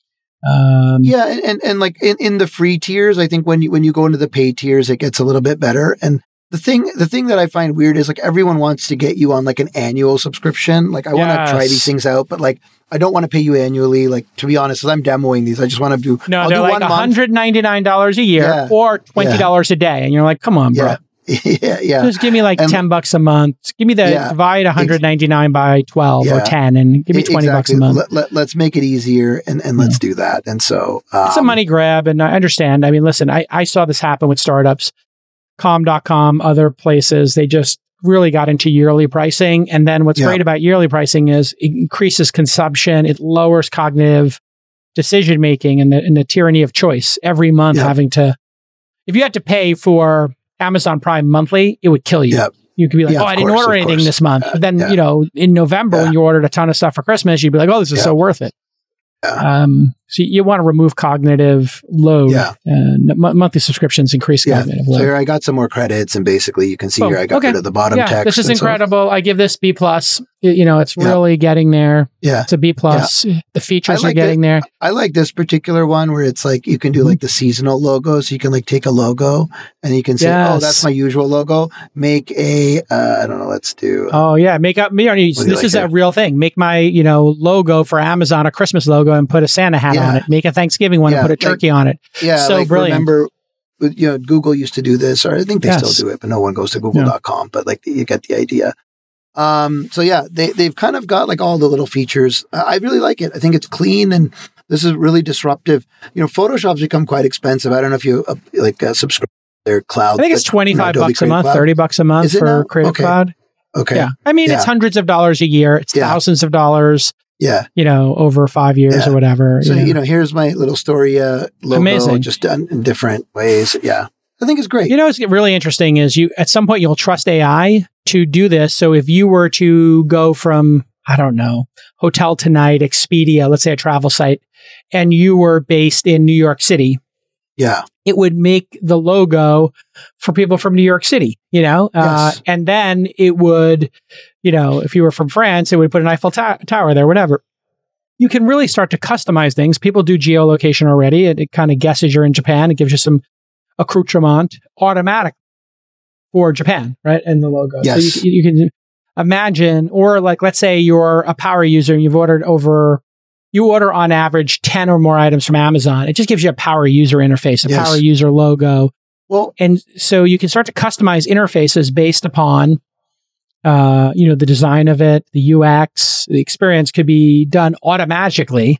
And like in the free tiers, I think when you go into the paid tiers, it gets a little bit better. And the thing that I find weird is like everyone wants to get you on like an annual subscription. Like I want to try these things out, but like I don't want to pay you annually. Like, to be honest, as I'm demoing these, I just want to do. No, they're like $199 a year or $20 a day, and you're like, come on, bro. Yeah. Just give me like $10 a month. Give me divide 199 by 12 or 10 and give me $20 a month. Let's make it easier and let's do that. And so it's a money grab, and I understand. I mean, listen, I saw this happen with startups, Calm.com, other places. They just really got into yearly pricing. And then what's great about yearly pricing is it increases consumption. It lowers cognitive decision making and the tyranny of choice. Every month having to, if you had to pay for Amazon Prime monthly, it would kill you. Yep. You could be like, I didn't order anything this month. But then, in November, when you ordered a ton of stuff for Christmas, you'd be like, oh, this is so worth it. So you want to remove cognitive load. Monthly subscriptions increase cognitive load. So here I got some more credits, and basically you can see here I got rid of the bottom text. This is incredible. I give this B+. It's really getting there. Yeah. It's a B+. The features are getting there. I like this particular one where it's like you can do like the seasonal logo. So you can like take a logo and you can say, oh, that's my usual logo. Make a, I don't know, let's do. Make up me. This is a real thing. Make my, logo for Amazon, a Christmas logo, and put a Santa hat on it. Make a Thanksgiving one and put a turkey on it. Yeah. So like, brilliant. Remember, Google used to do this, or I think they still do it, but no one goes to google.com, but like you get the idea. They've kind of got like all the little features. I really like it. I think it's clean, and this is really disruptive. Photoshop's become quite expensive. I don't know if you subscribe to their cloud. I think it's $25 a month, $30 a month for Creative Cloud. Okay. Yeah. I mean, it's hundreds of dollars a year. It's thousands of dollars. Yeah. Over 5 years or whatever. So, here's my little Storia logo. Amazing. Just done in different ways. Yeah. I think it's great. What's really interesting is at some point you'll trust AI to do this. So if you were to go from, I don't know, Hotel Tonight, Expedia, let's say a travel site, and you were based in New York City. Yeah. It would make the logo for people from New York City, and then it would, if you were from France, it would put an Eiffel Tower there, whatever. you can really start to customize things. People do geolocation already. It kind of guesses you're in Japan. It gives you some accoutrement automatic for Japan, right? And the logo. Yes. So you can imagine, or like, let's say you're a power user and you order on average 10 or more items from Amazon. It just gives you a power user interface, a power user logo. Well, and so you can start to customize interfaces based upon, the design of it, the UX, the experience could be done automagically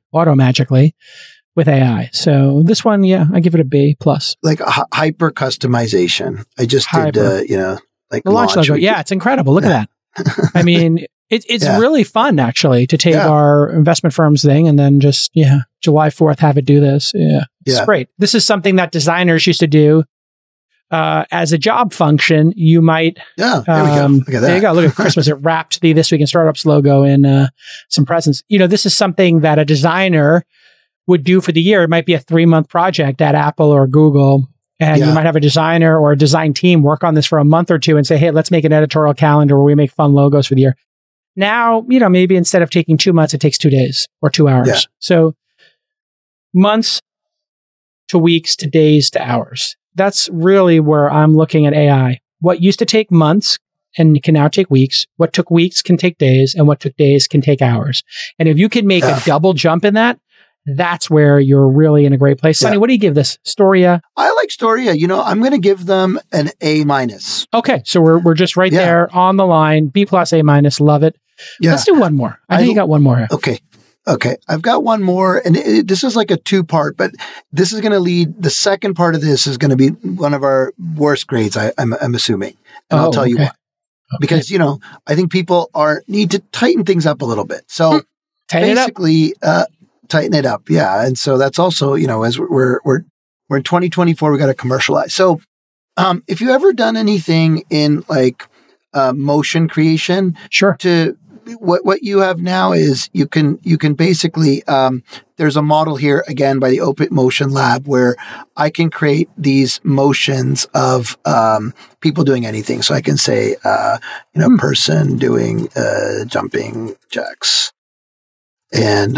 with AI. So this one, I give it a B plus. Like hyper customization. I just did, like the launch logo. Yeah, it's incredible. Look at that. I mean, it's really fun actually to take our investment firm's thing and then just, July 4th, have it do this. Yeah. It's great. This is something that designers used to do. As a job function, you might. Yeah, there we go. Look at that. There you go. Look at Christmas. It wrapped the This Week in Startups logo in some presents. This is something that a designer would do for the year. It might be a 3-month project at Apple or Google. And you might have a designer or a design team work on this for a month or two and say, hey, let's make an editorial calendar where we make fun logos for the year. Now, maybe instead of taking 2 months, it takes 2 days or 2 hours. Yeah. So months to weeks to days to hours. That's really where I'm looking at AI. What used to take months and can now take weeks. What took weeks can take days, and what took days can take hours. And if you can make a double jump in that, that's where you're really in a great place. Sonny, what do you give this? Storia? I like Storia. I'm going to give them an A-. Okay. So we're just right there on the line. B plus, A-. Love it. Yeah. Let's do one more. I know you got one more here. Okay. I've got one more, and this is like a 2-part, but this is going to lead. The second part of this is going to be one of our worst grades, I'm assuming. And I'll tell you why. Okay. Because, I think people need to tighten things up a little bit. So basically, tighten it up. Yeah. And so that's also, as we're in 2024, we got to commercialize. So if you ever done anything in like motion creation, sure. What you have now is you can basically there's a model here again by the Open Motion Lab where I can create these motions of people doing anything. So I can say person doing jumping jacks, and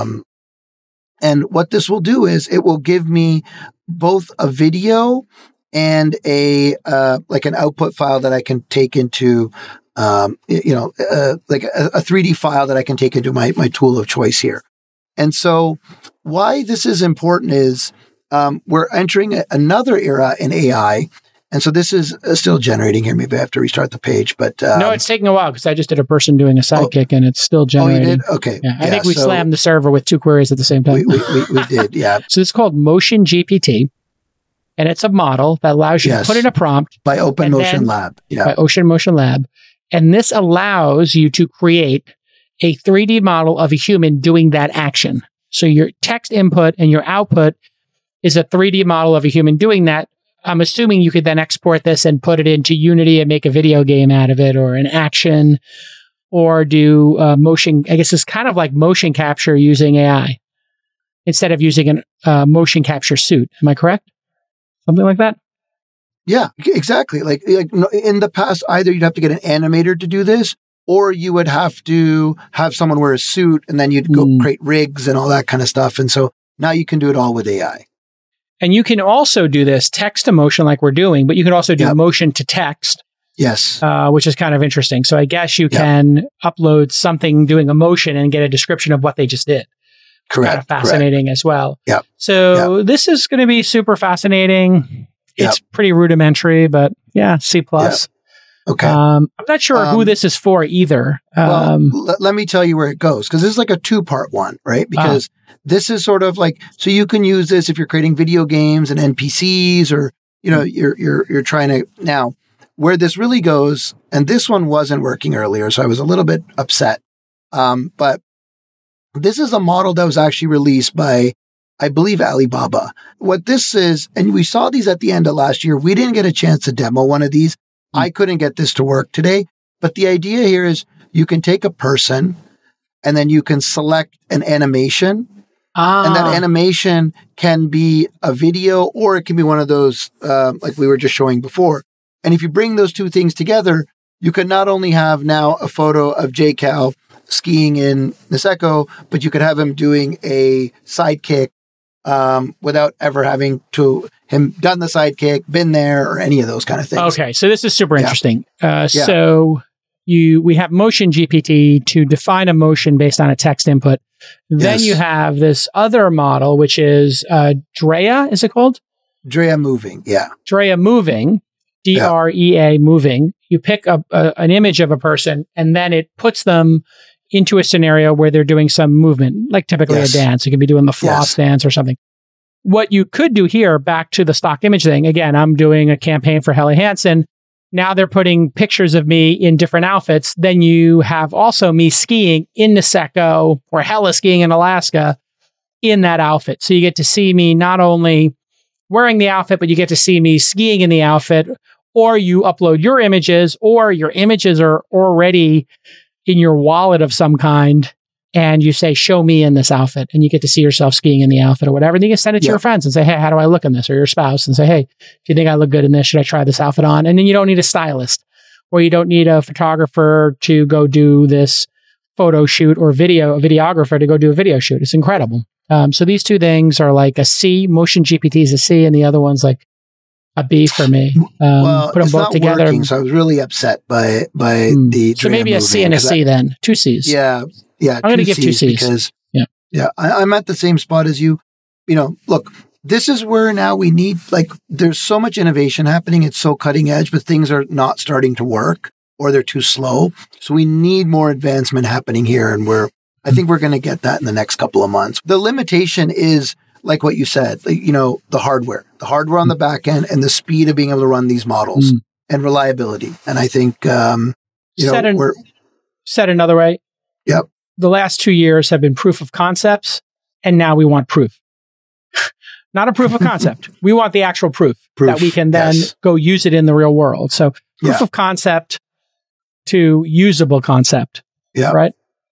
what this will do is it will give me both a video and like an output file that I can take into like a 3D file that I can take into my tool of choice here. And so why this is important is we're entering another era in AI. And so this is still generating here. Maybe I have to restart the page, but no, it's taking a while because I just did a person doing a sidekick and it's still generating. Oh, you did? Okay. Yeah, I think we slammed the server with 2 queries at the same time. We did, yeah. So it's called Motion GPT. And it's a model that allows you to put in a prompt. By Open Motion Lab. Yeah. By Open Motion Lab. And this allows you to create a 3D model of a human doing that action. So your text input and your output is a 3D model of a human doing that. I'm assuming you could then export this and put it into Unity and make a video game out of it or an action or do motion. I guess it's kind of like motion capture using AI instead of using a motion capture suit. Am I correct? Something like that? Yeah, exactly. Like in the past, either you'd have to get an animator to do this, or you would have to have someone wear a suit and then you'd go create rigs and all that kind of stuff. And so now you can do it all with AI. And you can also do this text to motion like we're doing, but you can also do motion to text. Yes. Which is kind of interesting. So I guess you can upload something doing a motion and get a description of what they just did. Correct. Kind of fascinating as well. Yeah. So this is going to be super fascinating. It's pretty rudimentary, but C+. Okay. I'm not sure who this is for either. Let me tell you where it goes, because this is like a 2-part one, right? Because this is sort of like, so you can use this if you're creating video games and NPCs, or you're trying to now. Where this really goes, and this one wasn't working earlier, so I was a little bit upset. But this is a model that was actually released by, I believe, Alibaba. What this is, and we saw these at the end of last year. We didn't get a chance to demo one of these. I couldn't get this to work today. But the idea here is you can take a person and then you can select an animation. And that animation can be a video or it can be one of those, like we were just showing before. And if you bring those two things together, you can not only have now a photo of JCal skiing in Niseko, but you could have him doing a sidekick without ever having to him done the sidekick, been there, or any of those kind of things. Okay, so this is super interesting. So we have Motion GPT to define a motion based on a text input. Then you have this other model, which is Drea, is it called? Drea Moving, yeah. Drea Moving, DREA Moving. You pick an image of a person, and then it puts them into a scenario where they're doing some movement, like typically a dance. You could be doing the floss dance or something. What you could do here, back to the stock image thing, again, I'm doing a campaign for Helly Hansen. Now they're putting pictures of me in different outfits. Then you have also me skiing in Niseko or Hella skiing in Alaska in that outfit. So you get to see me not only wearing the outfit, but you get to see me skiing in the outfit, or you upload your images, or your images are already in your wallet of some kind, and you say, show me in this outfit, and you get to see yourself skiing in the outfit or whatever. And you can send it to your friends and say, hey, how do I look in this? Or your spouse and say, hey, do you think I look good in this? Should I try this outfit on? And then you don't need a stylist, or you don't need a photographer to go do this photo shoot, or a videographer to go do a video shoot. It's incredible. So these two things are like a C. Motion GPT is a C, and the other one's like a B for me. Well, put them both together. Working, so I was really upset by the. So maybe a C and a C then. 2 C's. Yeah. I'm going to give 2 C's because I'm at the same spot as you. Look, this is where now we need, there's so much innovation happening. It's so cutting edge, but things are not starting to work, or they're too slow. So we need more advancement happening here, and I think we're going to get that in the next couple of months. The limitation is, like what you said, the hardware on the back end, and the speed of being able to run these models and reliability. And I think, said another way. Yep. The last 2 years have been proof of concepts, and now we want proof. Not a proof of concept. We want the actual proof that we can then go use it in the real world. So proof of concept to usable concept, right?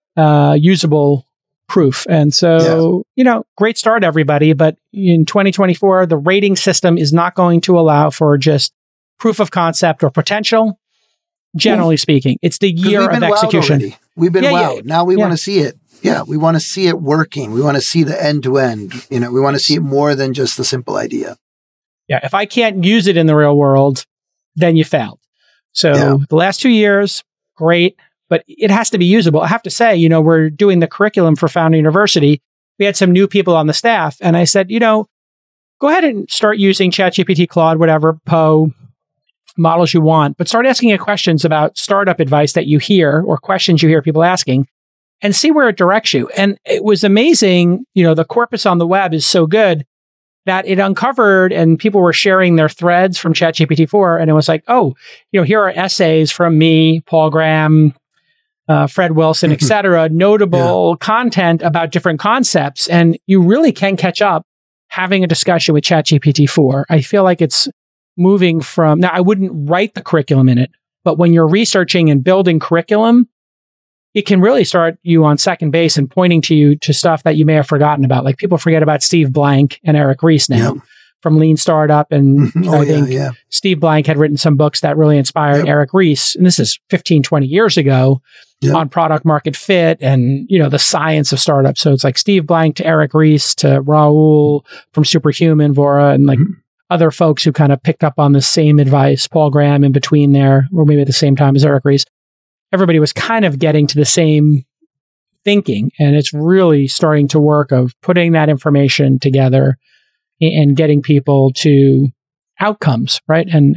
Usable proof. And so, great start, everybody. But in 2024, the rating system is not going to allow for just proof of concept or potential. Generally speaking, it's the year of execution. We've been wowed. Now we want to see it. Yeah, we want to see it working. We want to see the end to end. We want to see it more than just the simple idea. Yeah, if I can't use it in the real world, then you failed. So the last 2 years, great, but it has to be usable. I have to say, we're doing the curriculum for Founder University. We had some new people on the staff, and I said, go ahead and start using ChatGPT, Claude, whatever, Poe, models you want, but start asking it questions about startup advice that you hear, or questions you hear people asking, and see where it directs you. And it was amazing. The corpus on the web is so good that it uncovered, and people were sharing their threads from ChatGPT-4. And it was like, here are essays from me, Paul Graham, Fred Wilson, et cetera, notable content about different concepts. And you really can catch up having a discussion with ChatGPT-4. I feel like it's moving from, now I wouldn't write the curriculum in it, but when you're researching and building curriculum, it can really start you on second base and pointing to you to stuff that you may have forgotten about. Like, people forget about Steve Blank and Eric Ries now from Lean Startup. And I think Steve Blank had written some books that really inspired Eric Ries. And this is 15, 20 years ago on product market fit and, the science of startups. So it's like Steve Blank to Eric Ries to Raul from Superhuman, Vora, and other folks who kind of picked up on the same advice, Paul Graham in between there, or maybe at the same time as Eric Ries. Everybody was kind of getting to the same thinking, and it's really starting to work of putting that information together and getting people to outcomes, right? And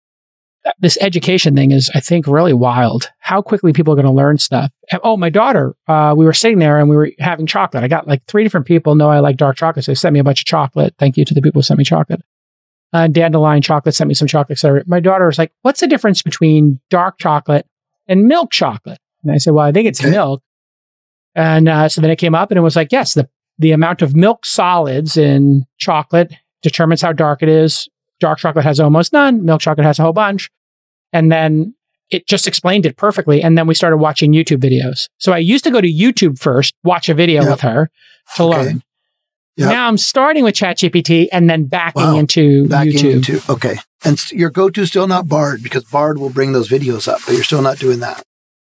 this education thing is, I think, really wild. How quickly people are going to learn stuff. Oh, my daughter, we were sitting there and we were having chocolate. I got 3 different people know I like dark chocolate, so they sent me a bunch of chocolate. Thank you to the people who sent me chocolate. Dandelion Chocolate sent me some chocolate, etc. My daughter was like, what's the difference between dark chocolate and milk chocolate? And I said, well, I think it's milk. And so then it came up and it was like, yes, the amount of milk solids in chocolate determines how dark it is. Dark chocolate has almost none. Milk chocolate has a whole bunch. And then it just explained it perfectly. And then we started watching YouTube videos. So I used to go to YouTube first, watch a video with her to learn. Yep. Now I'm starting with ChatGPT and then backing into YouTube. Okay. And your go-to still not Bard, because Bard will bring those videos up, but you're still not doing that.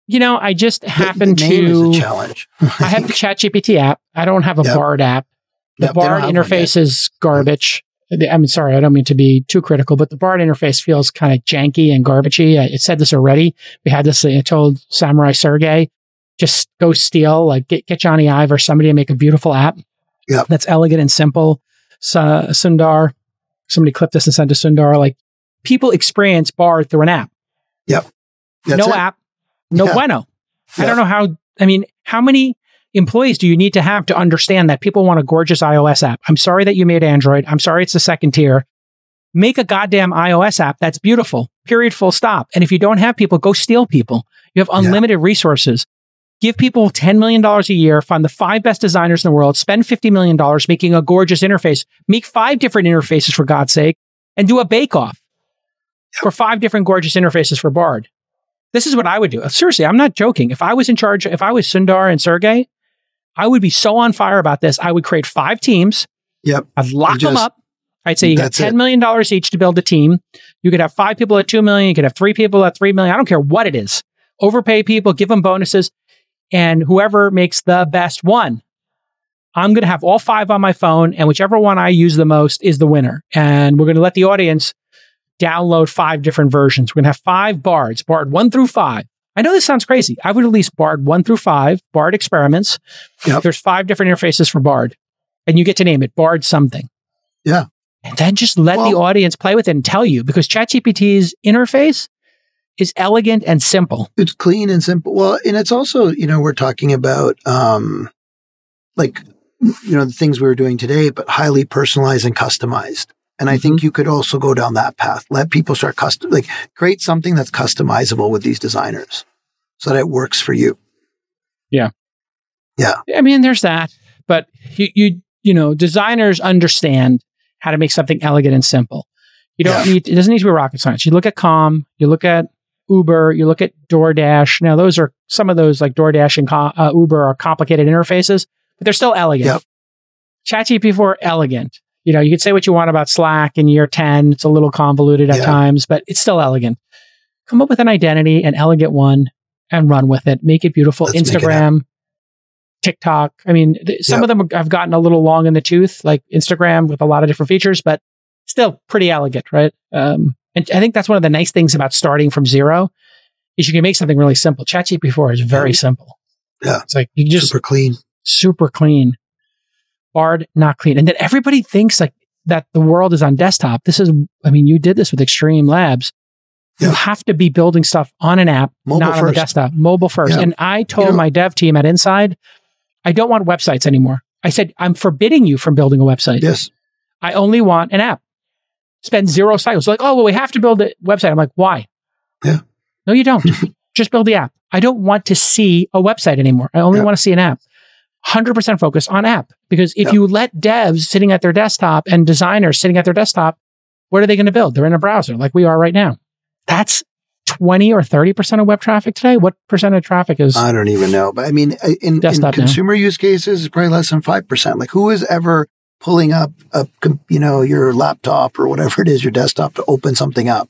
I just happen the name to. is a challenge. I have the ChatGPT app. I don't have a Bard app. The Bard interface is garbage. I'm sorry, I don't mean to be too critical, but the Bard interface feels kind of janky and garbagey. It said this already. We had this. I told Samurai Sergey, just go steal, like get Johnny Ive or somebody and make a beautiful app. Yep. That's elegant and simple. Sundar, somebody clipped this and sent to Sundar. Like people experience Bard through an app. Yep. No app, no bueno. Yeah. I don't know how. I mean, how many employees do you need to have to understand that people want a gorgeous iOS app? I'm sorry that you made Android. I'm sorry it's the second tier. Make a goddamn iOS app that's beautiful. Period. Full stop. And if you don't have people, go steal people. You have unlimited resources. Give people $10 million a year, find the 5 best designers in the world, spend $50 million making a gorgeous interface, make 5 different interfaces for God's sake, and do a bake-off for 5 different gorgeous interfaces for Bard. This is what I would do. Seriously, I'm not joking. If I was in charge, if I was Sundar and Sergey, I would be so on fire about this. I would create 5 teams. Yep. I'd lock them up. I'd say you got $10 million each to build a team. You could have 5 people at $2 million. You could have 3 people at $3 million. I don't care what it is. Overpay people, give them bonuses. And whoever makes the best one, I'm going to have all 5 on my phone, and whichever one I use the most is the winner. And we're going to let the audience download 5 different versions. We're going to have 5 Bards, Bard 1 through 5. I know this sounds crazy. I would release Bard 1 through 5, Bard experiments. Yep. There's 5 different interfaces for Bard, and you get to name it Bard something. Yeah. And then just let the audience play with it and tell you, because ChatGPT's interface is elegant and simple. It's clean and simple. Well, and it's also, we're talking about, the things we were doing today, but highly personalized and customized. And I think you could also go down that path. Let people start create something that's customizable with these designers so that it works for you. Yeah. Yeah. I mean, there's that, but designers understand how to make something elegant and simple. You don't need, it doesn't need to be rocket science. You look at Calm, you look at Uber, you look at DoorDash. Now, some of those like DoorDash and Uber are complicated interfaces, but they're still elegant. Yep. ChatGPT-4, elegant. You could say what you want about Slack in year 10. It's a little convoluted at times, but it's still elegant. Come up with an identity, an elegant one, and run with it. Make it beautiful. Let's Instagram, TikTok. I mean, some of them have gotten a little long in the tooth, like Instagram with a lot of different features, but still pretty elegant, right? And I think that's one of the nice things about starting from zero is you can make something really simple. ChatGPT-4 is very simple. Yeah. It's like you just super clean. Bard, not clean. And then everybody thinks like that the world is on desktop. You did this with Extreme Labs. You have to be building stuff on an app, not on the desktop, mobile first. Yeah. And I told my dev team at Inside, I don't want websites anymore. I said, I'm forbidding you from building a website. Yes. I only want an app. Spend 0 cycles. Like, we have to build a website. I'm like, why? Yeah. No, you don't. Just build the app. I don't want to see a website anymore. I only want to see an app. 100% focus on app. Because if you let devs sitting at their desktop and designers sitting at their desktop, what are they going to build? They're in a browser like we are right now. That's 20 or 30% of web traffic today. What percent of traffic is? I don't even know. But I mean, in consumer use cases, it's probably less than 5%. Like who is ever pulling up your laptop or whatever it is, your desktop to open something up?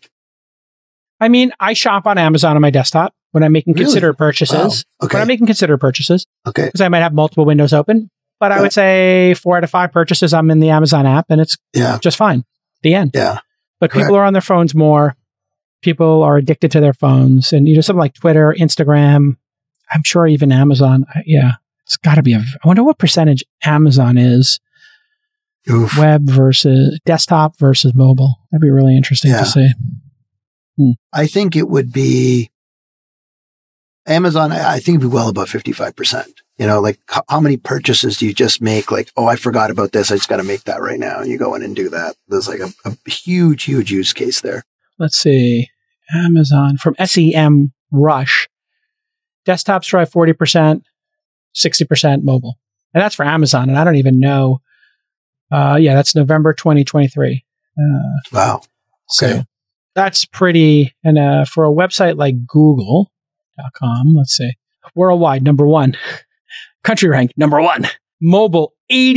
I mean, I shop on Amazon on my desktop when I'm making considered purchases. Wow. Okay. When I'm making considered purchases. Okay. Because I might have multiple windows open. But I would say 4 out of 5 purchases, I'm in the Amazon app and it's just fine. The end. Yeah. But people are on their phones more. People are addicted to their phones. And something like Twitter, Instagram, I'm sure even Amazon. It's got to be I wonder what percentage Amazon is. Oof. Web versus desktop versus mobile. That'd be really interesting to see. I think it would be Amazon. I think it'd be well above 55%. Like how many purchases do you just make? Like, I forgot about this. I just got to make that right now. And you go in and do that. There's like a huge, huge use case there. Let's see. Amazon from SEM Rush. Desktops drive 40%, 60% mobile. And that's for Amazon. And I don't even know. That's November 2023. Wow. Okay. So that's pretty. And for a website like Google.com, let's see. Worldwide, number 1. Country rank, number 1. Mobile,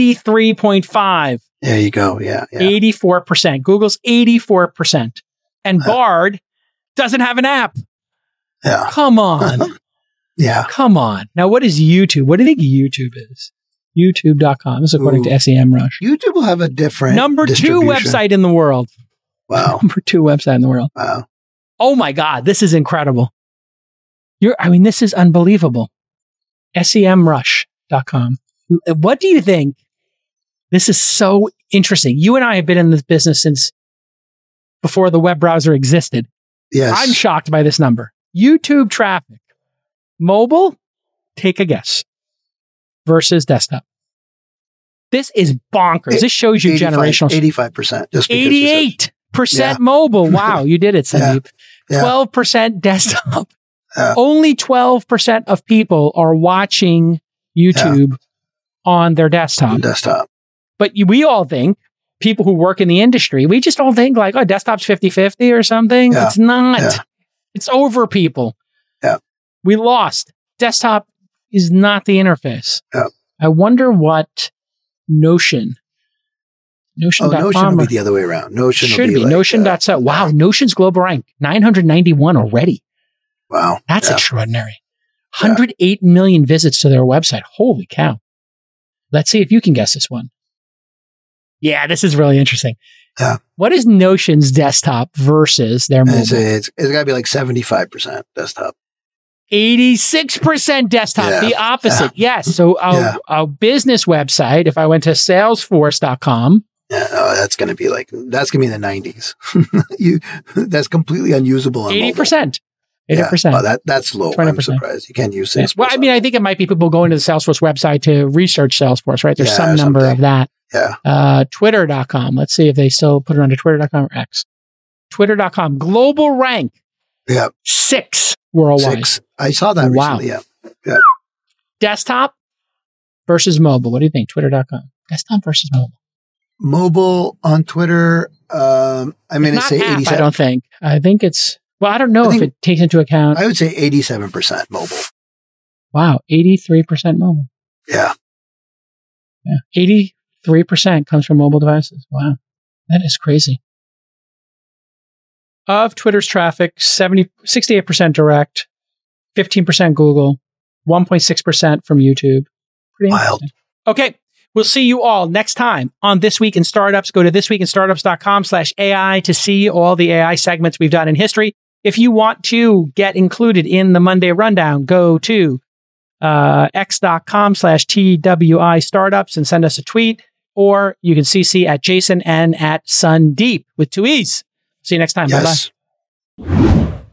83.5. There you go. Yeah. 84%. Google's 84%. And Bard doesn't have an app. Yeah. Come on. Yeah. Come on. Now, what is YouTube? What do you think YouTube is? YouTube.com. This is according to SEMrush. YouTube will have a different Number 2 website in the world. Wow. Number 2 website in the world. Wow. Oh my God. This is incredible. This is unbelievable. SEMrush.com. What do you think? This is so interesting. You and I have been in this business since before the web browser existed. Yes. I'm shocked by this number. YouTube traffic. Mobile, take a guess, versus desktop. This is bonkers. This shows you generational. 85%. 88% mobile. Wow, you did it, Sandeep. 12% desktop. Only 12% of people are watching YouTube on their desktop. But we all think, people who work in the industry, we just all think like, oh, desktop's 50-50 or something. It's not. It's over, people. We lost. Desktop is not the interface. I wonder what Notion. Notion.com. Notion will be the other way around. Notion should be. Notion.so. Wow. Notion's global rank, 991 already. Wow. That's extraordinary. 108 million visits to their website. Holy cow. Let's see if you can guess this one. Yeah, this is really interesting. What is Notion's desktop versus their mobile? It's got to be like 75% desktop. 86% desktop, the opposite. Yes. So a business website, if I went to salesforce.com. That's going to be the 90s. That's completely unusable on 80%. 80%. Oh, that's low. 20%. I'm surprised. You can't use Salesforce. Well, I mean, I think it might be people going to the Salesforce website to research Salesforce, right? There's some number of that. Twitter.com. Let's see if they still put it under Twitter.com or X. Twitter.com. Global rank. 6 worldwide. 6. I saw that recently. Yeah. Desktop versus mobile. What do you think? Twitter.com. Desktop versus mobile. Mobile on Twitter. I'm going to say 87. I don't think. I think it's, well, I don't know if it takes into account. I would say 87% mobile. Wow. 83% mobile. Yeah. 83% comes from mobile devices. Wow. That is crazy. Of Twitter's traffic, 68% direct, 15% Google, 1.6% from YouTube. Pretty wild. Okay. We'll see you all next time on This Week in Startups. Go to thisweekinstartups.com/AI to see all the AI segments we've done in history. If you want to get included in the Monday Rundown, go to x.com/TWI startups and send us a tweet, or you can CC at Jason and at Sundeep with 2 E's. See you next time. Yes. Bye-bye.